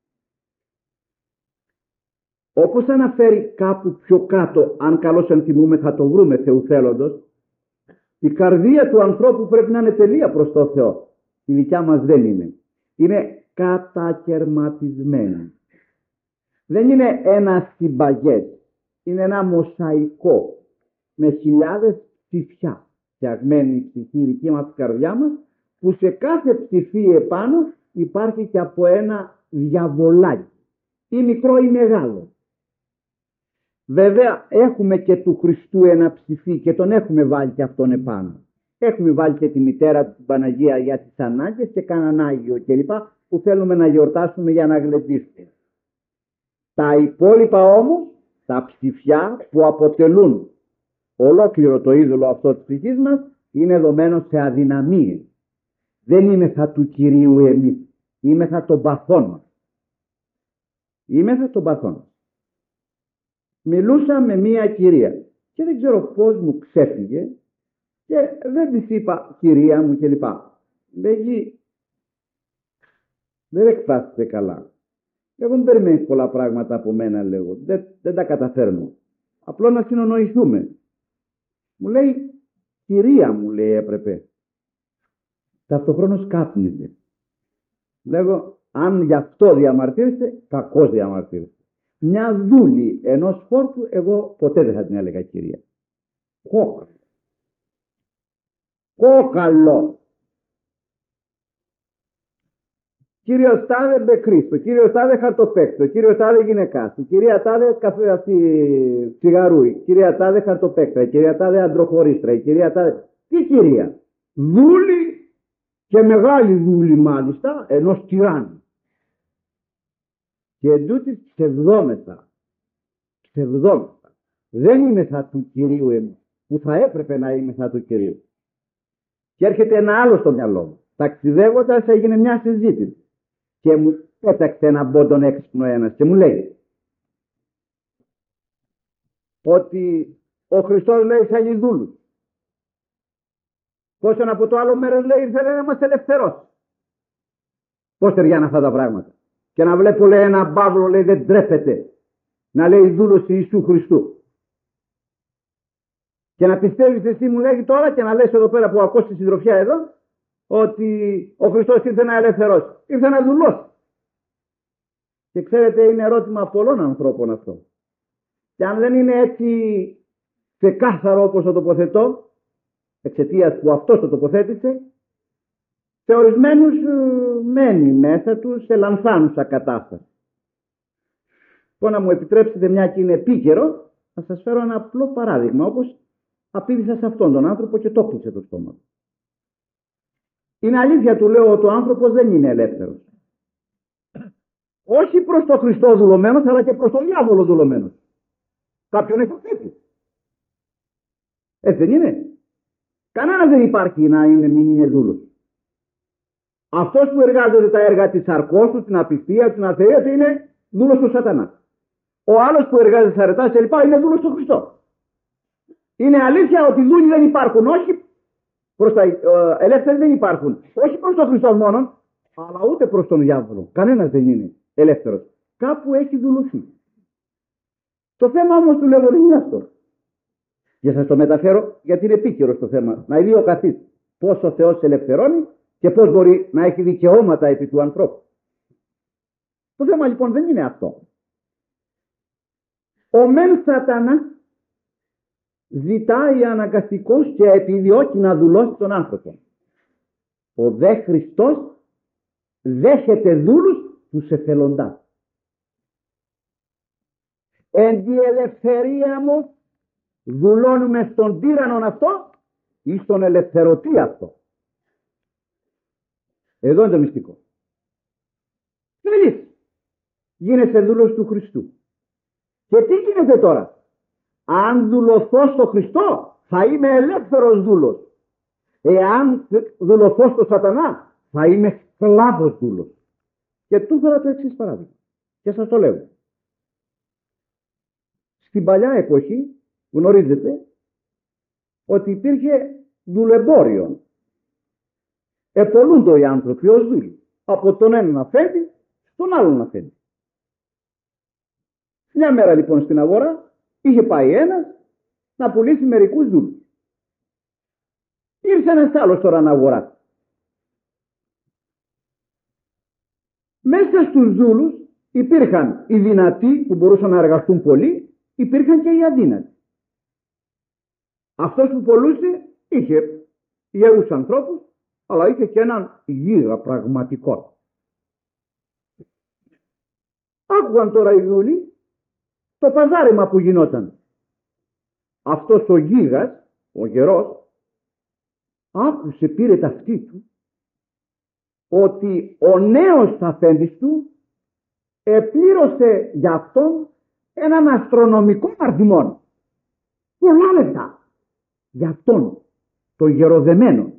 [SPEAKER 1] Όπως αναφέρει κάπου πιο κάτω, αν καλώς ενθυμούμε θα το βρούμε Θεού θέλοντος, η καρδία του ανθρώπου πρέπει να είναι τελεία προς το Θεό. Η δικιά μας δεν είναι. Είναι κατακερματισμένη. Δεν είναι ένα συμπαγές. Είναι ένα μοσαϊκό με χιλιάδες ψηφιά. Φτιαγμένη η ψυχή η δική μας καρδιά μας, που σε κάθε ψηφί επάνω υπάρχει και από ένα διαβολάκι. Ή μικρό ή μεγάλο. Βέβαια έχουμε και του Χριστού ένα ψηφί και τον έχουμε βάλει και αυτόν επάνω. Έχουμε βάλει και τη μητέρα του, την Παναγία, για τις ανάγκες και κανέναν Άγιο κλπ. Που θέλουμε να γιορτάσουμε για να γλεντήσουμε. Τα υπόλοιπα όμως, τα ψηφιά που αποτελούν ολόκληρο το είδωλο αυτό της ψυχής μας, είναι δομένο σε αδυναμίες. Δεν είμαι θα του Κυρίου εμείς, είμαι θα των παθών μας. Είμαι θα των παθών μας. Μιλούσα με μία κυρία και δεν ξέρω πώς μου ξέφυγε και δεν της είπα κυρία μου κλπ. Λέγει, Δεν εκφράστηκε καλά. Εγώ δεν περιμένεις πολλά πράγματα από μένα, λέγω. Δεν, δεν τα καταφέρνω. Απλώς να συνονοηθούμε. Μου λέει, κυρία μου, λέει, έπρεπε. Ταυτοχρόνως κάπνιζε. Λέγω, αν γι' αυτό διαμαρτύρεστε, κακώς διαμαρτύρεστε. Μια δούλη ενός φόρτου, εγώ ποτέ δεν θα την έλεγα κυρία. Κόκαλο. Κόκαλο. Κύριος Τάδε Μπεκρίστο, κύριος Τάδε Χαρτοπέκτο, κύριος Τάδε Γυναικάστο, κυρία Τάδε καφέ Τσιγαρούι, κυρία Τάδε Χαρτοπέκτρα, κυρία Τάδε Αντροχωρίστρα, κυρία Τάδε... Τι κυρία? Δούλη και μεγάλη δούλη μάλιστα ενός τυράννου. Και εντούτοις ψευδόμεθα. Ψευδόμεθα. Δεν είμαι θα του κυρίου εμείς, που θα έπρεπε να είμαι θα του κυρίου. Και έρχεται ένα άλλο στο μυαλό μου. Ταξιδεύοντας έγινε μια συζήτηση. Και μου πέταξε ένα μπόντον έξυπνο ένας και μου λέει ότι ο Χριστός, λέει, θέλει δούλους. Πόσον από το άλλο μέρος, λέει, ήρθε να μας ελευθερώσει. Πώς ταιριάνε αυτά τα πράγματα? Και να βλέπω, λέει, ένα Παύλο, λέει, δεν τρέπεται να λέει δούλος Ιησού Χριστού. Και να πιστεύεις εσύ, μου λέει τώρα, και να λες εδώ πέρα που ακούς τη συντροφιά εδώ, ότι ο Χριστός ήρθε να ελευθερώσει. Ήρθε να δουλώσει. Και ξέρετε, είναι ερώτημα πολλών ανθρώπων αυτό. Και αν δεν είναι έτσι ξεκάθαρο όπως το τοποθετώ, εξαιτίας που αυτός το τοποθέτησε, σε ορισμένους μένει μέσα τους σε λανθάνουσα κατάσταση. Λοιπόν, να μου επιτρέψετε, μια και είναι επίκαιρο, θα σας φέρω ένα απλό παράδειγμα, όπως απείλησα σε αυτόν τον άνθρωπο και το κλείσε το στόμα. Είναι αλήθεια, του λέω, ότι ο άνθρωπος δεν είναι ελεύθερος. Όχι προς τον Χριστό δουλωμένος, αλλά και προς τον διάβολο δουλωμένος. Κάποιον έχει αφήσει. Έτσι δεν είναι? Κανένας δεν υπάρχει να είναι, μην είναι δούλος. Αυτός που εργάζεται τα έργα της σαρκός του, την απιστία, την αθεία του, είναι δούλος του σατανά. Ο άλλος που εργάζεται στα αρετά και λοιπά είναι δούλος του Χριστό. Είναι αλήθεια ότι δούλοι δεν υπάρχουν, όχι προς τα, ε, ελεύθεροι δεν υπάρχουν. Όχι προς τον Χριστό μόνον, αλλά ούτε προς τον διάβολο. Κανένας δεν είναι ελεύθερος. Κάπου έχει δουλωθεί. Το θέμα όμως του λέγω είναι αυτό. Και σας το μεταφέρω γιατί είναι επίκαιρο στο θέμα. Να δει ο καθής πώς ο Θεός ελευθερώνει και πώς μπορεί να έχει δικαιώματα επί του ανθρώπου. Το θέμα λοιπόν δεν είναι αυτό. Ο μεν σατανά ζητάει αναγκαστικώς και επιδιώκει να δουλώσει τον άνθρωπο. Ο δε Χριστός δέχεται δούλους τους εθελοντάς. Εν τη ελευθερία μου δουλώνουμε στον τύραννον αυτό ή στον ελευθερωτή αυτό. Εδώ είναι το μυστικό. Θέλεις, γίνεσαι δούλος του Χριστού. Και τι γίνεται τώρα? Αν δουλωθώ στο Χριστό θα είμαι ελεύθερος δούλος. Εάν δουλωθώ στο σατανά θα είμαι σκλάβος δούλος. Και του φέρα το εξής παράδειγμα. Και σας το λέω. Στην παλιά εποχή γνωρίζετε ότι υπήρχε δουλεμπόριο. Επολούνται οι άνθρωποι ως δούλοι. Από τον έναν αφέντη στον άλλον αφέντη. Μια μέρα λοιπόν στην αγορά είχε πάει ένας να πουλήσει μερικούς δούλους. Ήρθε ένας άλλος τώρα να αγοράσει. Μέσα στους δούλους υπήρχαν οι δυνατοί που μπορούσαν να εργαστούν πολύ, υπήρχαν και οι αδύνατοι. Αυτός που πωλούσε είχε γερούς ανθρώπους, αλλά είχε και έναν γίγα πραγματικό. Άκουγαν τώρα οι δούλοι το παζάριμα που γινόταν. Αυτός ο γίγας, ο γερός, άκουσε, πήρε ταυτί του, ότι ο νέος αφέντης του επλήρωσε για αυτόν έναν αστρονομικό αριθμό. Πολλά λεπτά. Για αυτόν τον γεροδεμένο.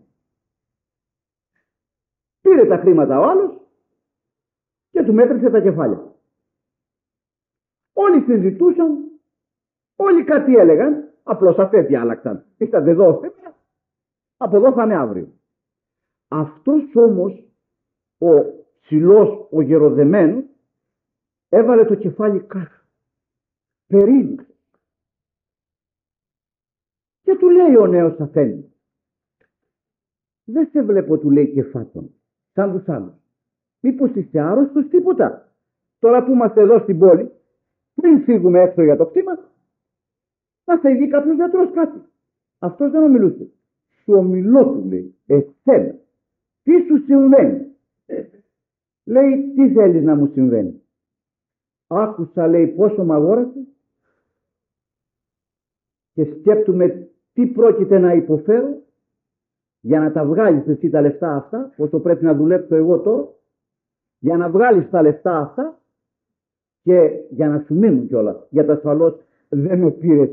[SPEAKER 1] Πήρε τα χρήματα ο άλλος και του μέτρησε τα κεφάλια. Όλοι συζητούσαν, όλοι κάτι έλεγαν, απλώς αφέντη άλλαξαν. Ήρθατε εδώ σήμερα, από εδώ θα είναι αύριο. Αυτός όμως ο ψηλός ο γεροδεμένος, έβαλε το κεφάλι κάτω, περίμενε. Και του λέει ο νέος αφέντη, δεν σε βλέπω, του λέει, κεφάτων σαν τους άλλους. Μήπως είσαι άρρωστος, τίποτα? Τώρα που είμαστε εδώ στην πόλη, πριν φύγουμε έξω για το κτήμα, θα σε δει κάποιος γιατρός κάτι. Αυτός δεν ομιλούσε. Σου ομιλώ, του λέει, εσένα. Τι σου συμβαίνει? Λέει, τι θέλεις να μου συμβαίνει? Άκουσα, λέει, πόσο μ' αγόρασε και σκέπτομαι τι πρόκειται να υποφέρω για να τα βγάλεις εσύ τα λεφτά αυτά, όσο πρέπει να δουλέψω εγώ τώρα, για να βγάλεις τα λεφτά αυτά και για να σου μείνουν κιόλας, γιατί ασφαλώς δεν με πήρες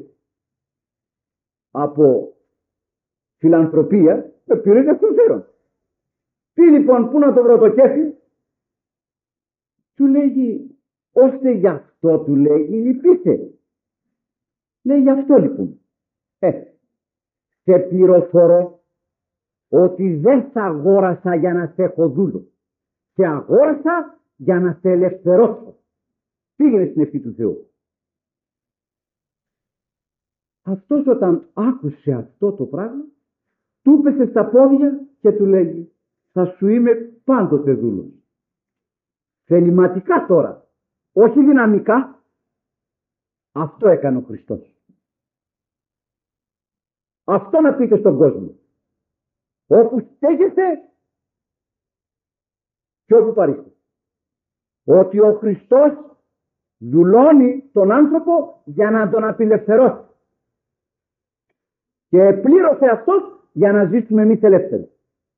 [SPEAKER 1] από φιλανθρωπία, με πήρες για συμφέρον. Τι λοιπόν, πού να το βρω το κέφι? Του λέγει, ώστε γι' αυτό, του λέγει, λυπήσε. Λέει, γι' αυτό λοιπόν. Ε, σε πληροφορώ ότι δεν σε αγόρασα για να σε έχω δούλο. Σε αγόρασα για να σε ελευθερώσω. Πήγαινε στην ευχή του Θεού. Αυτός όταν άκουσε αυτό το πράγμα, του πέσε στα πόδια και του λέγει, θα σου είμαι πάντοτε δούλος. Θεληματικά τώρα, όχι δυναμικά. Αυτό έκανε ο Χριστός. Αυτό να πείτε στον κόσμο. Όπου στέκεστε και όπου παρήστε. Ότι ο Χριστός δουλώνει τον άνθρωπο για να τον απελευθερώσει. Και πλήρωσε αυτός για να ζήσουμε εμείς ελεύθεροι.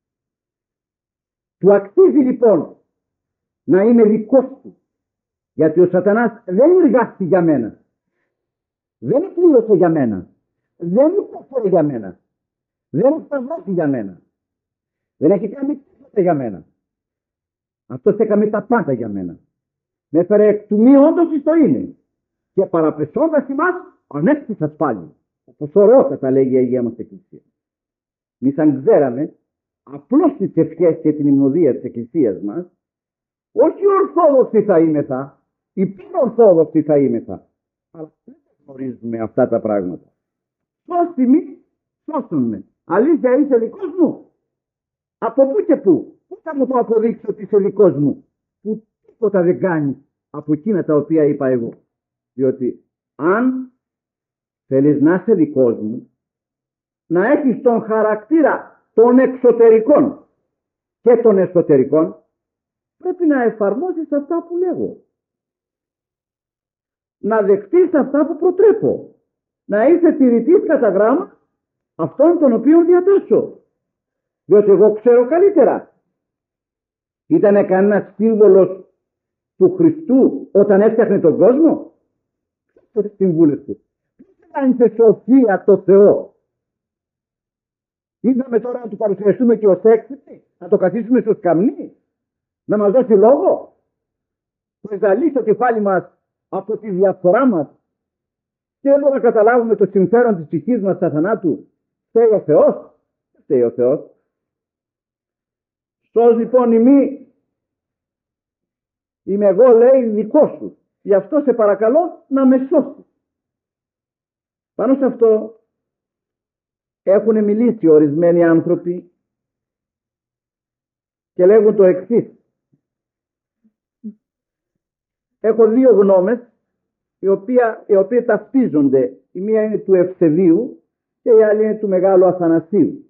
[SPEAKER 1] Του αξίζει λοιπόν να είμαι δικός του. Γιατί ο σατανάς δεν εργάστηκε για μένα. Δεν πλήρωσε για μένα. Δεν υπόφερε για μένα. Δεν σταυρώθηκε για μένα. Δεν έχει κάνει τίποτα για μένα. Αυτός έκαμε τα πάντα για μένα. Με έφερε εκ του μη όντως εις το είναι. Και παραπεσώντας εμάς, ανέστησας πάλι. Όπως ωραιότατα λέγει η Αγία μας Εκκλησία. Εμείς αν ξέραμε απλώς τις ευχές και την υμνοδία της Εκκλησίας μας, όχι ορθόδοξοι θα είμεθα, υπερορθόδοξοι θαήμεθα. Αλλά δεν γνωρίζουμε αυτά τα πράγματα. Σώστη μη, σώσουμε. Αλήθεια είσαι δικός μου. Από πού και πού. Πού θα μου το αποδείξει ότι είσαι δικός μου? Που τίποτα δεν κάνει από εκείνα τα οποία είπα εγώ. Διότι αν θέλεις να είσαι δικός μου, να έχεις τον χαρακτήρα των εξωτερικών και των εσωτερικών, πρέπει να εφαρμόσεις αυτά που λέγω. Να δεχτείς αυτά που προτρέπω. Να είσαι τηρητής κατά γράμμα αυτών των οποίων διατάσσω. Διότι εγώ ξέρω καλύτερα. Ήτανε κανένας σύμβολος του Χριστού όταν έφτιαχνε τον κόσμο? Ποιος το συμβούλευσε? Ποιος έκανε σοφία το Θεό? Είδαμε τώρα να του παρουσιαστούμε και ως έξυπνοι, να το καθίσουμε στο σκαμνί, να μας δώσει λόγο, να ζαλίσει το κεφάλι μας από τη διαφορά μας και εδώ να καταλάβουμε το συμφέρον της ψυχής μας στα θανάτου. Φταίει ο Θεός? Φταίει ο Θεός. Σως λοιπόν ημί, είμαι εγώ, λέει, δικό σου. Γι' αυτό σε παρακαλώ να με σώσει. Πάνω σε αυτό έχουν μιλήσει ορισμένοι άνθρωποι και λέγουν το εξής. Έχω δύο γνώμες οι οποίες, οι οποίες ταυτίζονται. Η μία είναι του Ευσεβίου και η άλλη είναι του Μεγάλου Αθανασίου.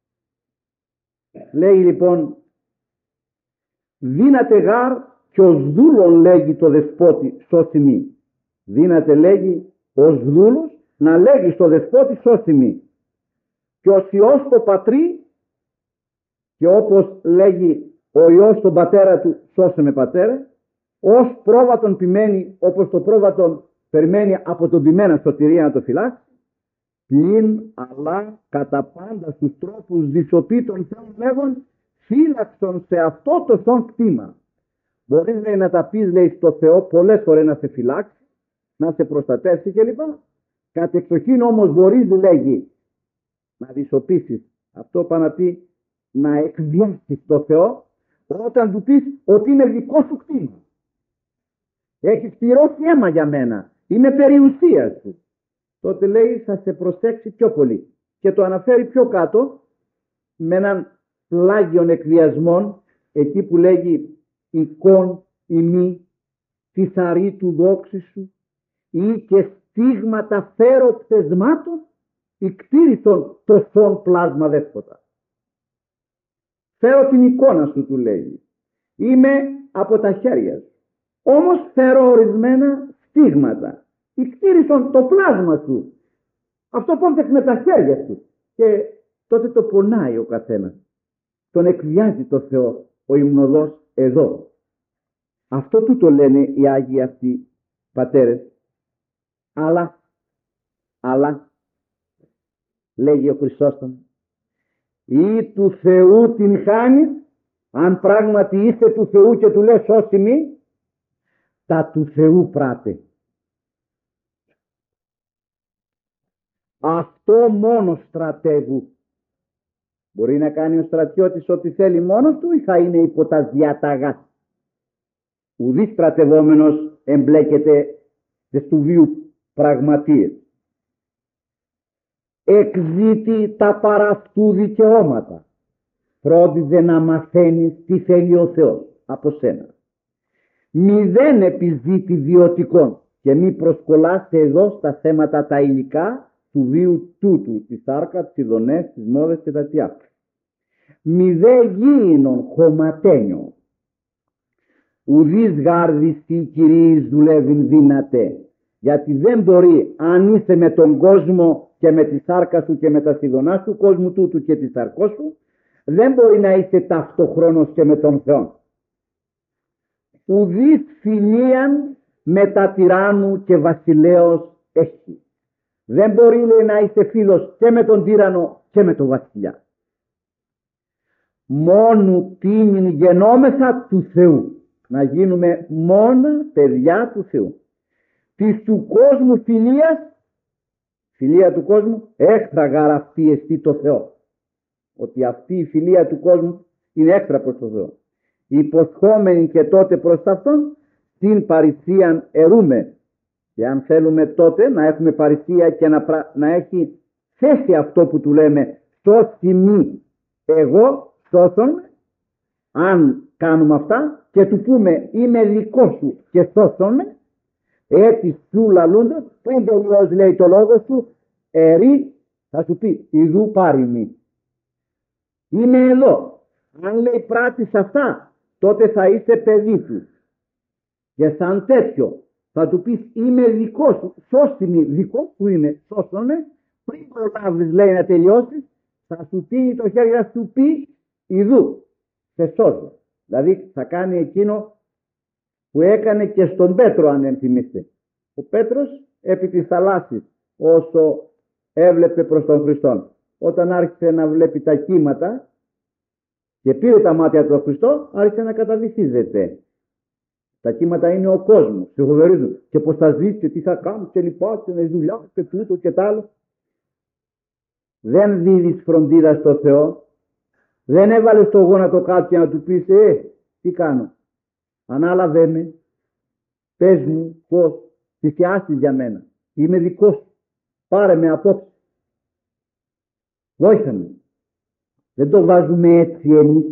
[SPEAKER 1] Λέει λοιπόν, δύναται γάρ και ως δούλον, λέγει το δεσπότη, σώσει μη. Δύναται, λέγει, ως δούλος να λέγει στο δεσπότη, σώσει μη. Και ως Υιός το πατρί, και όπως λέγει ο Υιός τον πατέρα του, σώσε με πατέρα, ως πρόβατον ποιμένη, όπως το πρόβατον περιμένει από τον ποιημένα σωτηρία να το φυλάξει, πλην αλλά κατά πάντα στους τρόπους δυσοπεί των Θεών λέγον, φύλαξον σε αυτό το σον κτήμα. Μπορείς, λέει, να τα πεις, λέει, στο Θεό πολλές φορές να σε φυλάξει, να σε προστατεύσει κλπ. Κατ' εξοχήν όμως μπορείς, λέγει, να δυσοπίσεις. Αυτό πάει να πει να εκβιάσεις το Θεό, Όταν του πεις ότι είναι δικό σου κτήμα, έχεις πληρώσει αίμα για μένα, είναι περιουσία σου, τότε λέει θα σε προσέξει πιο πολύ. Και το αναφέρει πιο κάτω με έναν πλάγιον εκβιασμών, εκεί που λέγει εικόν ημί θησαρή του δόξη σου ή και στίγματα φέρω πτεσμάτων ή κτήριθον τοθών πλάσμα δέσποτα. Φέρω την εικόνα σου, του λέγει. Είμαι από τα χέρια σου. Όμως φέρω ορισμένα στίγματα. Κτήριθον το πλάσμα σου. Αυτό πόντες με τα χέρια σου. Και τότε το πονάει ο καθένας. Τον εκβιάζει το Θεό ο υμνοδός εδώ. Αυτό του το λένε οι Άγιοι αυτοί πατέρες. Αλλά, αλλά, λέγει ο Χρυσόστομος, ή του Θεού την χάνεις, αν πράγματι είσαι του Θεού και του λες σώσι μη, τα του Θεού πράτε. Αυτό μόνο στρατεύου. Μπορεί να κάνει ο στρατιώτης ό,τι θέλει μόνος του ή θα είναι υπό τα διάταγα. Ουδής στρατευόμενος εμπλέκεται στου βίου πραγματείες. Εκζήτη τα παραυτού δικαιώματα. Φρόντιζε να μαθαίνεις τι θέλει ο Θεός από σένα. Μηδέν επιζήτη βιωτικών και μη προσκολάσαι εδώ στα θέματα τα υλικά του βίου τούτου, τη σάρκα, τις ειδονές, τις μόδες και τα τιάφρα. Μηδέ γίνον χωματένιο. Ουδής γάρδης οι κυρίες δουλεύειν δύναται. Γιατί δεν μπορεί, αν είσαι με τον κόσμο και με τη σάρκα σου και με τα σιδωνά σου, κόσμου τούτου και τη σαρκό σου, δεν μπορεί να είσαι ταυτοχρόνος και με τον Θεό. Ουδής φιλίαν με τα τυράννου και βασιλέως έχει. Δεν μπορεί, λέει, να είσαι φίλος και με τον τύραννο και με τον βασιλιά. Μόνου τίμην γενόμεθα του Θεού. Να γίνουμε μόνα παιδιά του Θεού. Της του κόσμου φιλίας, φιλία του κόσμου, έξτρα γαραφτεί εστί το Θεό. Ότι αυτή η φιλία του κόσμου είναι έξτρα προς το Θεό. Υποσχόμενοι και τότε προς ταυτόν, την παρησίαν ερούμε. Και αν θέλουμε τότε να έχουμε παρησία και να, να έχει θέση αυτό που του λέμε σώσει μη εγώ σώσον, αν κάνουμε αυτά και του πούμε είμαι δικό σου και σώσον με, έτσι σου λαλούντας, πριν τελειώς λέει το λόγο σου, ερή θα σου πει ιδού πάρει μη. Είμαι εδώ. Αν λέει πράττεις αυτά, τότε θα είσαι παιδί του. Και σαν τέτοιο θα του πεις είμαι δικό σου, σώστημη δικό σου είναι, σώσονε, πριν προλάβεις λέει να τελειώσεις, θα σου τίνει το χέρι να σου πει ιδού, σε σώζω. Δηλαδή θα κάνει εκείνο που έκανε και στον Πέτρο, αν ενθυμίστε. Ο Πέτρος επί της θαλάσσης όσο έβλεπε προς τον Χριστόν. Όταν άρχισε να βλέπει τα κύματα και πήρε τα μάτια του Χριστό, άρχισε να καταδυσίζεται. Τα κύματα είναι ο κόσμος, σε φοβερίζουν. Και πως θα ζήσει και τι θα κάνει και λοιπά και να δουλειά και τούτο και τ' άλλο. Δεν δίδεις φροντίδα στο Θεό. Δεν έβαλες το γόνατο κάτω και να του πεις ε, τι κάνω. Ανάλαβε με, πες μου πως, θυσιάσεις για μένα. Είμαι δικός σου. Πάρε με απόψε. Βόηθα με. Δεν το βάζουμε έτσι εμείς.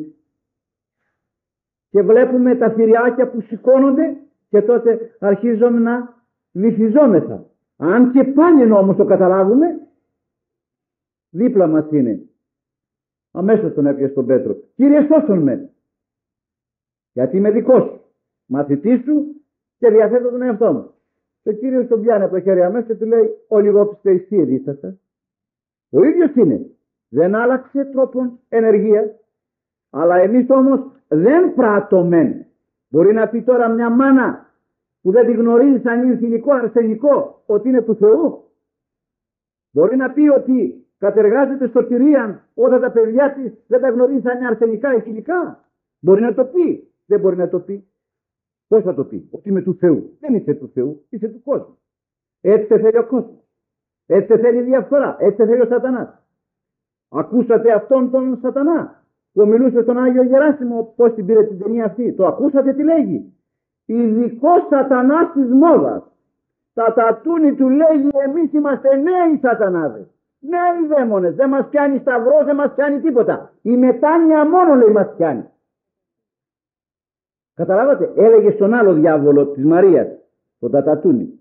[SPEAKER 1] Και βλέπουμε τα θηριάκια που σηκώνονται και τότε αρχίζουμε να βυθιζόμεθα. Αν και πάλι όμως το καταλάβουμε, δίπλα μας είναι. Αμέσως τον έπιασε τον Πέτρο. Κύριε σώσον με. Γιατί είμαι δικός σου. Μαθητής σου και διαθέτω τον εαυτό μου. Και ο Κύριος τον πιάνει από το χέρι αμέσως και του λέει όλοι εγώ πιστεύεις τι ερίστασα. Ο ίδιος είναι. Δεν άλλαξε τρόπον ενεργείας. Αλλά εμείς όμως δεν πράττομεν. Μπορεί να πει τώρα μια μάνα που δεν τη γνωρίζει αν είναι θηλυκό, αρσενικό, ότι είναι του Θεού. Μπορεί να πει ότι κατεργάζεται σωτηρίαν όταν τα παιδιά της δεν τα γνωρίζει αν είναι αρσενικά ή θηλυκά. Μπορεί να το πει. Δεν μπορεί να το πει. Πώς θα το πει? Ότι είμαι του Θεού. Δεν είσαι του Θεού, είσαι του κόσμου. Έτσι θέλει ο κόσμος. Έτσι θέλει η διαφθορά. Έτσι θέλει ο Σατανάς. Ακούσατε αυτόν τον Σατανά. που μιλούσε στον Άγιο Γεράσιμο, πώς την πήρε την ταινία αυτή? Το ακούσατε τι λέγει? Ειδικός σατανάς της μόδας. Τα τατούνι του λέγει, εμείς είμαστε νέοι σατανάδες. Νέοι δαίμονες. Δεν μας πιάνει σταυρός, δεν μας πιάνει τίποτα. Η μετάνοια μόνο λέει μας πιάνει. Καταλάβατε? Έλεγε στον άλλο διάβολο της Μαρίας, τον Τατατούνι.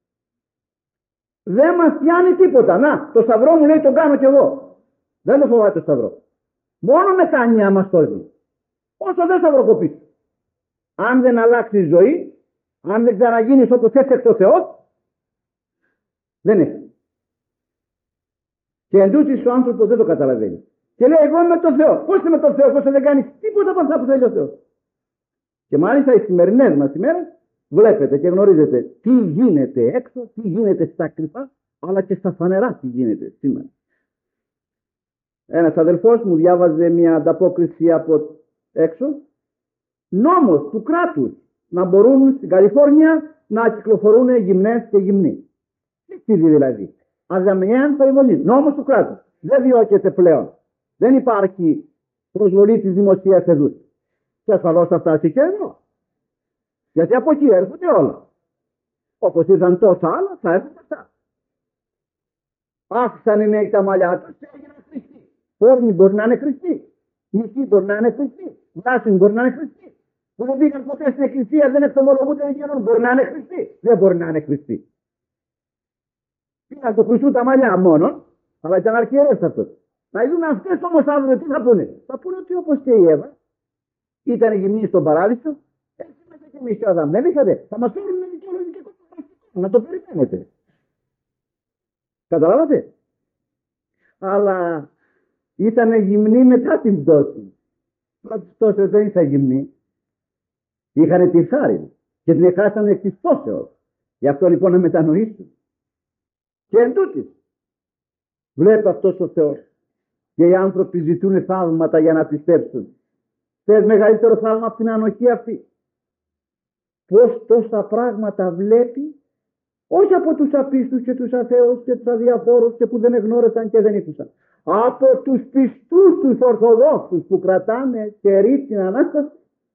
[SPEAKER 1] Δεν μας πιάνει τίποτα. Να, το σταυρό μου λέει τον κάνω κι εγώ. Δεν το φοβάται το σταυρό. Μόνο μετάνοια μας το δει. Όσο δεν σταυροκοπείς. Αν δεν αλλάξει η ζωή, αν δεν ξαναγίνεις όπως έφτιαξε ο Θεός, δεν έχει. Και εντούτοις ο άνθρωπος δεν το καταλαβαίνει. Και λέει, εγώ είμαι με τον Θεό. Πώς είσαι με τον Θεό, πώς δεν κάνεις τίποτα από αυτά που θέλει ο Θεός? Και μάλιστα οι σημερινές μας ημέρες βλέπετε και γνωρίζετε τι γίνεται έξω, τι γίνεται στα κρυφά, αλλά και στα φανερά τι γίνεται σήμερα. Ένας αδελφός μου διάβαζε μια ανταπόκριση από έξω. Νόμος του κράτους να μπορούν στην Καλιφόρνια να κυκλοφορούν γυμνές και γυμνοί. Τι δηλαδή? Αδαμιάν περιβολή. Νόμος του κράτους. Δεν διώκεται πλέον. Δεν υπάρχει προσβολή της δημοσίας εδούς. Και ασφαλώς θα φτάσει και εδώ. Γιατί από εκεί έρχονται όλα. Όπως ήρθαν τόσα άλλα, θα έρθουν αυτά. Άφησαν οι νέοι τα μαλλιά τους και έγιναν χρηστοί. Όρνοι μπορεί να είναι χρηστοί. Μισοί μπορεί να είναι χρηστοί. Βάσινοι μπορεί να είναι χρηστοί. Που δεν πήγαν ποτέ στην εκκλησία, δεν εξομολογούνται, δεν γίνουν. Μπορεί να είναι χρηστοί. Δεν μπορεί να είναι χρηστοί. Πήγαν το χρυσού τα μαλλιά μόνον, αλλά ήταν αρχιερές αυτός. Να δουν αυτές όμως αύριο τι θα πούνε? Θα πούνε ότι όπως και η Εύα ήταν γυμνή στον παράδεισο, έτσι μέσα και εμείς ο Αδάμ. Δεν είχατε. Θα μας φέρουν με δικαιολογικό να το περιμένετε. Καταλάβατε? Αλλά ήταν γυμνοί μετά την πτώση. Πρώτη πτώση δεν ήταν γυμνοί. Είχαν τη χάρη και την έχασαν εκ της πτώσεως. Γι' αυτό λοιπόν να μετανοήσουν. Και εν τούτης, βλέπω αυτός ο Θεός και οι άνθρωποι ζητούν θαύματα για να πιστέψουν. Θες μεγαλύτερο θαύμα από την ανοχή αυτή? Πώς τόσα πράγματα βλέπει, όχι από τους απίστους και τους αθέους και τους αδιαφόρους και που δεν εγνώρισαν και δεν ήκουσαν. Από τους πιστούς τους Ορθοδόξους που κρατάνε καιρή την Ανάσταση.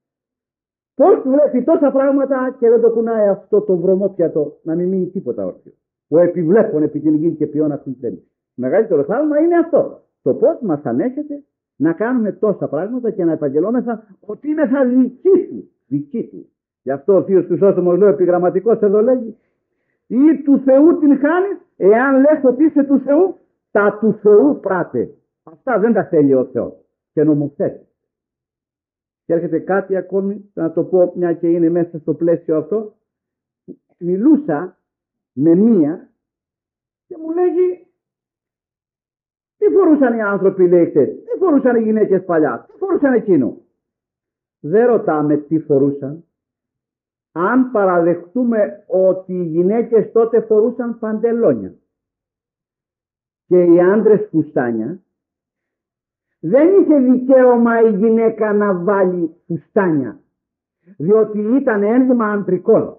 [SPEAKER 1] Πώς βλέπει τόσα πράγματα και δεν το κουνάει αυτό το βρωμόπιατο να μην μείνει τίποτα όρθιο. Ο επιβλέπων επί την γη και ποιόν αυτήν θέλει. Μεγαλύτερο θαύμα είναι αυτό. Το πώς μας ανέχεται να κάνουμε τόσα πράγματα και να επαγγελόμεθα ότι είναι θα δική του. Δική του. Γι' αυτό ο Θείος Χρυσόστομος λέει, επιγραμματικός εδώ λέγει, ή του Θεού την χάνεις, εάν λες ότι είσαι του Θεού, τα του Θεού πράτε. Αυτά δεν τα θέλει ο Θεός. Και νομοθέτει. Και έρχεται κάτι ακόμη, να το πω μια και είναι μέσα στο πλαίσιο αυτό. Μιλούσα με μία και μου λέγει, τι φορούσαν οι άνθρωποι λέει χτες, τι φορούσαν οι γυναίκες παλιά, τι φορούσαν εκείνο? Δεν ρωτάμε τι φορούσαν. Αν παραδεχτούμε ότι οι γυναίκες τότε φορούσαν παντελόνια και οι άντρες φουστάνια, δεν είχε δικαίωμα η γυναίκα να βάλει φουστάνια, διότι ήταν ένδυμα ανδρικών.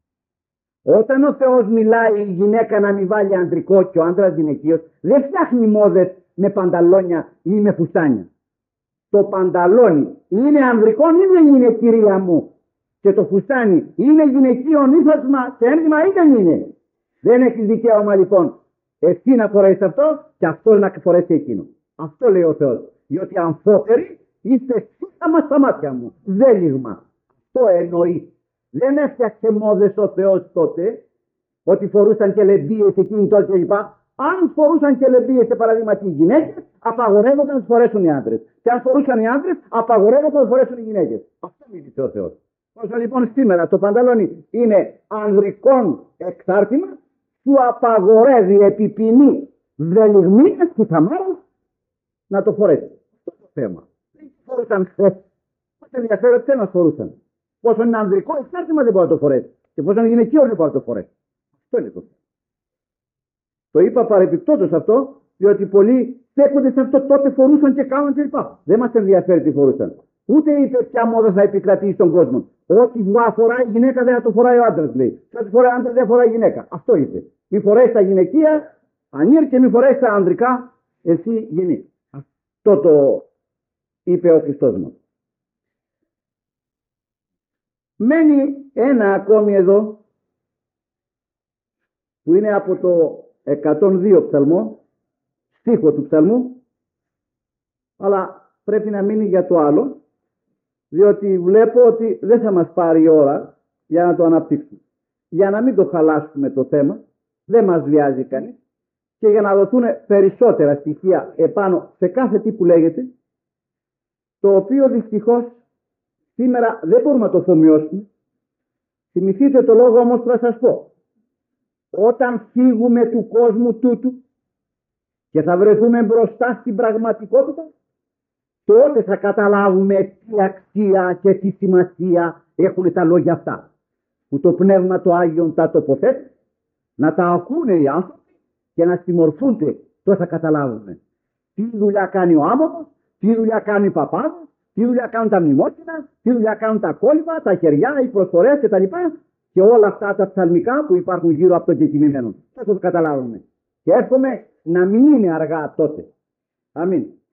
[SPEAKER 1] Όταν ο Θεός μιλάει η γυναίκα να μην βάλει ανδρικό και ο άντρας γυναικείος, δεν φτιάχνει μόδες με πανταλόνια ή με φουστάνια. Το πανταλόνι είναι ανδρικό ή δεν είναι, κυρία μου? Και το φουστάνι είναι γυναικείο ύφασμα και ένδυμα ή δεν είναι? Δεν έχει δικαίωμα λοιπόν εσύ να φορέσεις αυτό και αυτό να φορέσει εκείνο. Αυτό λέει ο Θεός. Διότι αμφότεροι είστε σύνταμα στα μάτια μου. Δεν λιγμά. Αυτό εννοεί. Δεν έφτιαξε μόδες ο Θεός τότε, ότι φορούσαν και λεμπίες εκείνοι τότε κλπ. Αν φορούσαν και λεμπίες, σε παραδείγμα οι γυναίκες, απαγορεύονταν να φορέσουν οι άντρες. Και αν φορούσαν οι άντρες, απαγορεύονταν να φορέσουν οι γυναίκες. Αυτό μίλησε ο Θεός. Όσο λοιπόν σήμερα το πανταλόνι είναι ανδρικών εξάρτημα, σου απαγορεύει επί ποινή δελιγμίνες και θαμάρας να το φορέσει. Αυτό το θέμα. Δεν φορούσαν χθες. Πώς ενδιαφέρον τι μας φορούσαν. Πόσο είναι ανδρικό εξάρτημα δεν μπορεί να το φορέσει. Και πόσο είναι γυναικείο δεν μπορεί να το φορέσει. Αυτό είναι το θέμα. Το είπα παρεπιπτόντως αυτό, διότι πολλοί στέκονται σε αυτό, τότε φορούσαν και κάνουν κλπ. Δεν μας ενδιαφέρει τι φορούσαν. Ούτε είπε ποια μόδα θα επικρατήσει στον κόσμο. Ό,τι φοράει η γυναίκα δεν θα το φοράει ο άντρας, λέει. Και ό,τι φοράει ο άντρας δεν φοράει η γυναίκα. Αυτό είπε. Μη φορέσει τα γυναικεία, ανήρ και μη φορέσει τα ανδρικά, εσύ γυνή. Αυτό το είπε ο Χριστός μας. Μένει ένα ακόμη εδώ, που είναι από το εκατόν δύο ψαλμό, στίχο του ψαλμού, αλλά πρέπει να μείνει για το άλλο, διότι βλέπω ότι δεν θα μας πάρει η ώρα για να το αναπτύξουμε. Για να μην το χαλάσουμε το θέμα, δεν μας βιάζει κανείς, και για να δοθούν περισσότερα στοιχεία επάνω σε κάθε τι που λέγεται, το οποίο δυστυχώς σήμερα δεν μπορούμε να το αφομοιώσουμε. Θυμηθείτε το λόγο όμως που θα σας πω. Όταν φύγουμε του κόσμου τούτου και θα βρεθούμε μπροστά στην πραγματικότητα, τότε θα καταλάβουμε τι αξία και τι σημασία έχουν τα λόγια αυτά, που το Πνεύμα το Άγιον τα τοποθέτει, να τα ακούνε οι άνθρωποι και να συμμορφούνται. Τότε θα καταλάβουμε τι δουλειά κάνει ο άμμος, τι δουλειά κάνει η παπάδος, τι δουλειά κάνουν τα μνημόσυνα, τι δουλειά κάνουν τα κόλυβα, τα χεριά, οι προσφορές κτλ. Και όλα αυτά τα ψαλμικά που υπάρχουν γύρω από το κεκτημένο. Θα το καταλάβουμε. Και εύχομαι να μην είναι αργά τότε. Αμήν.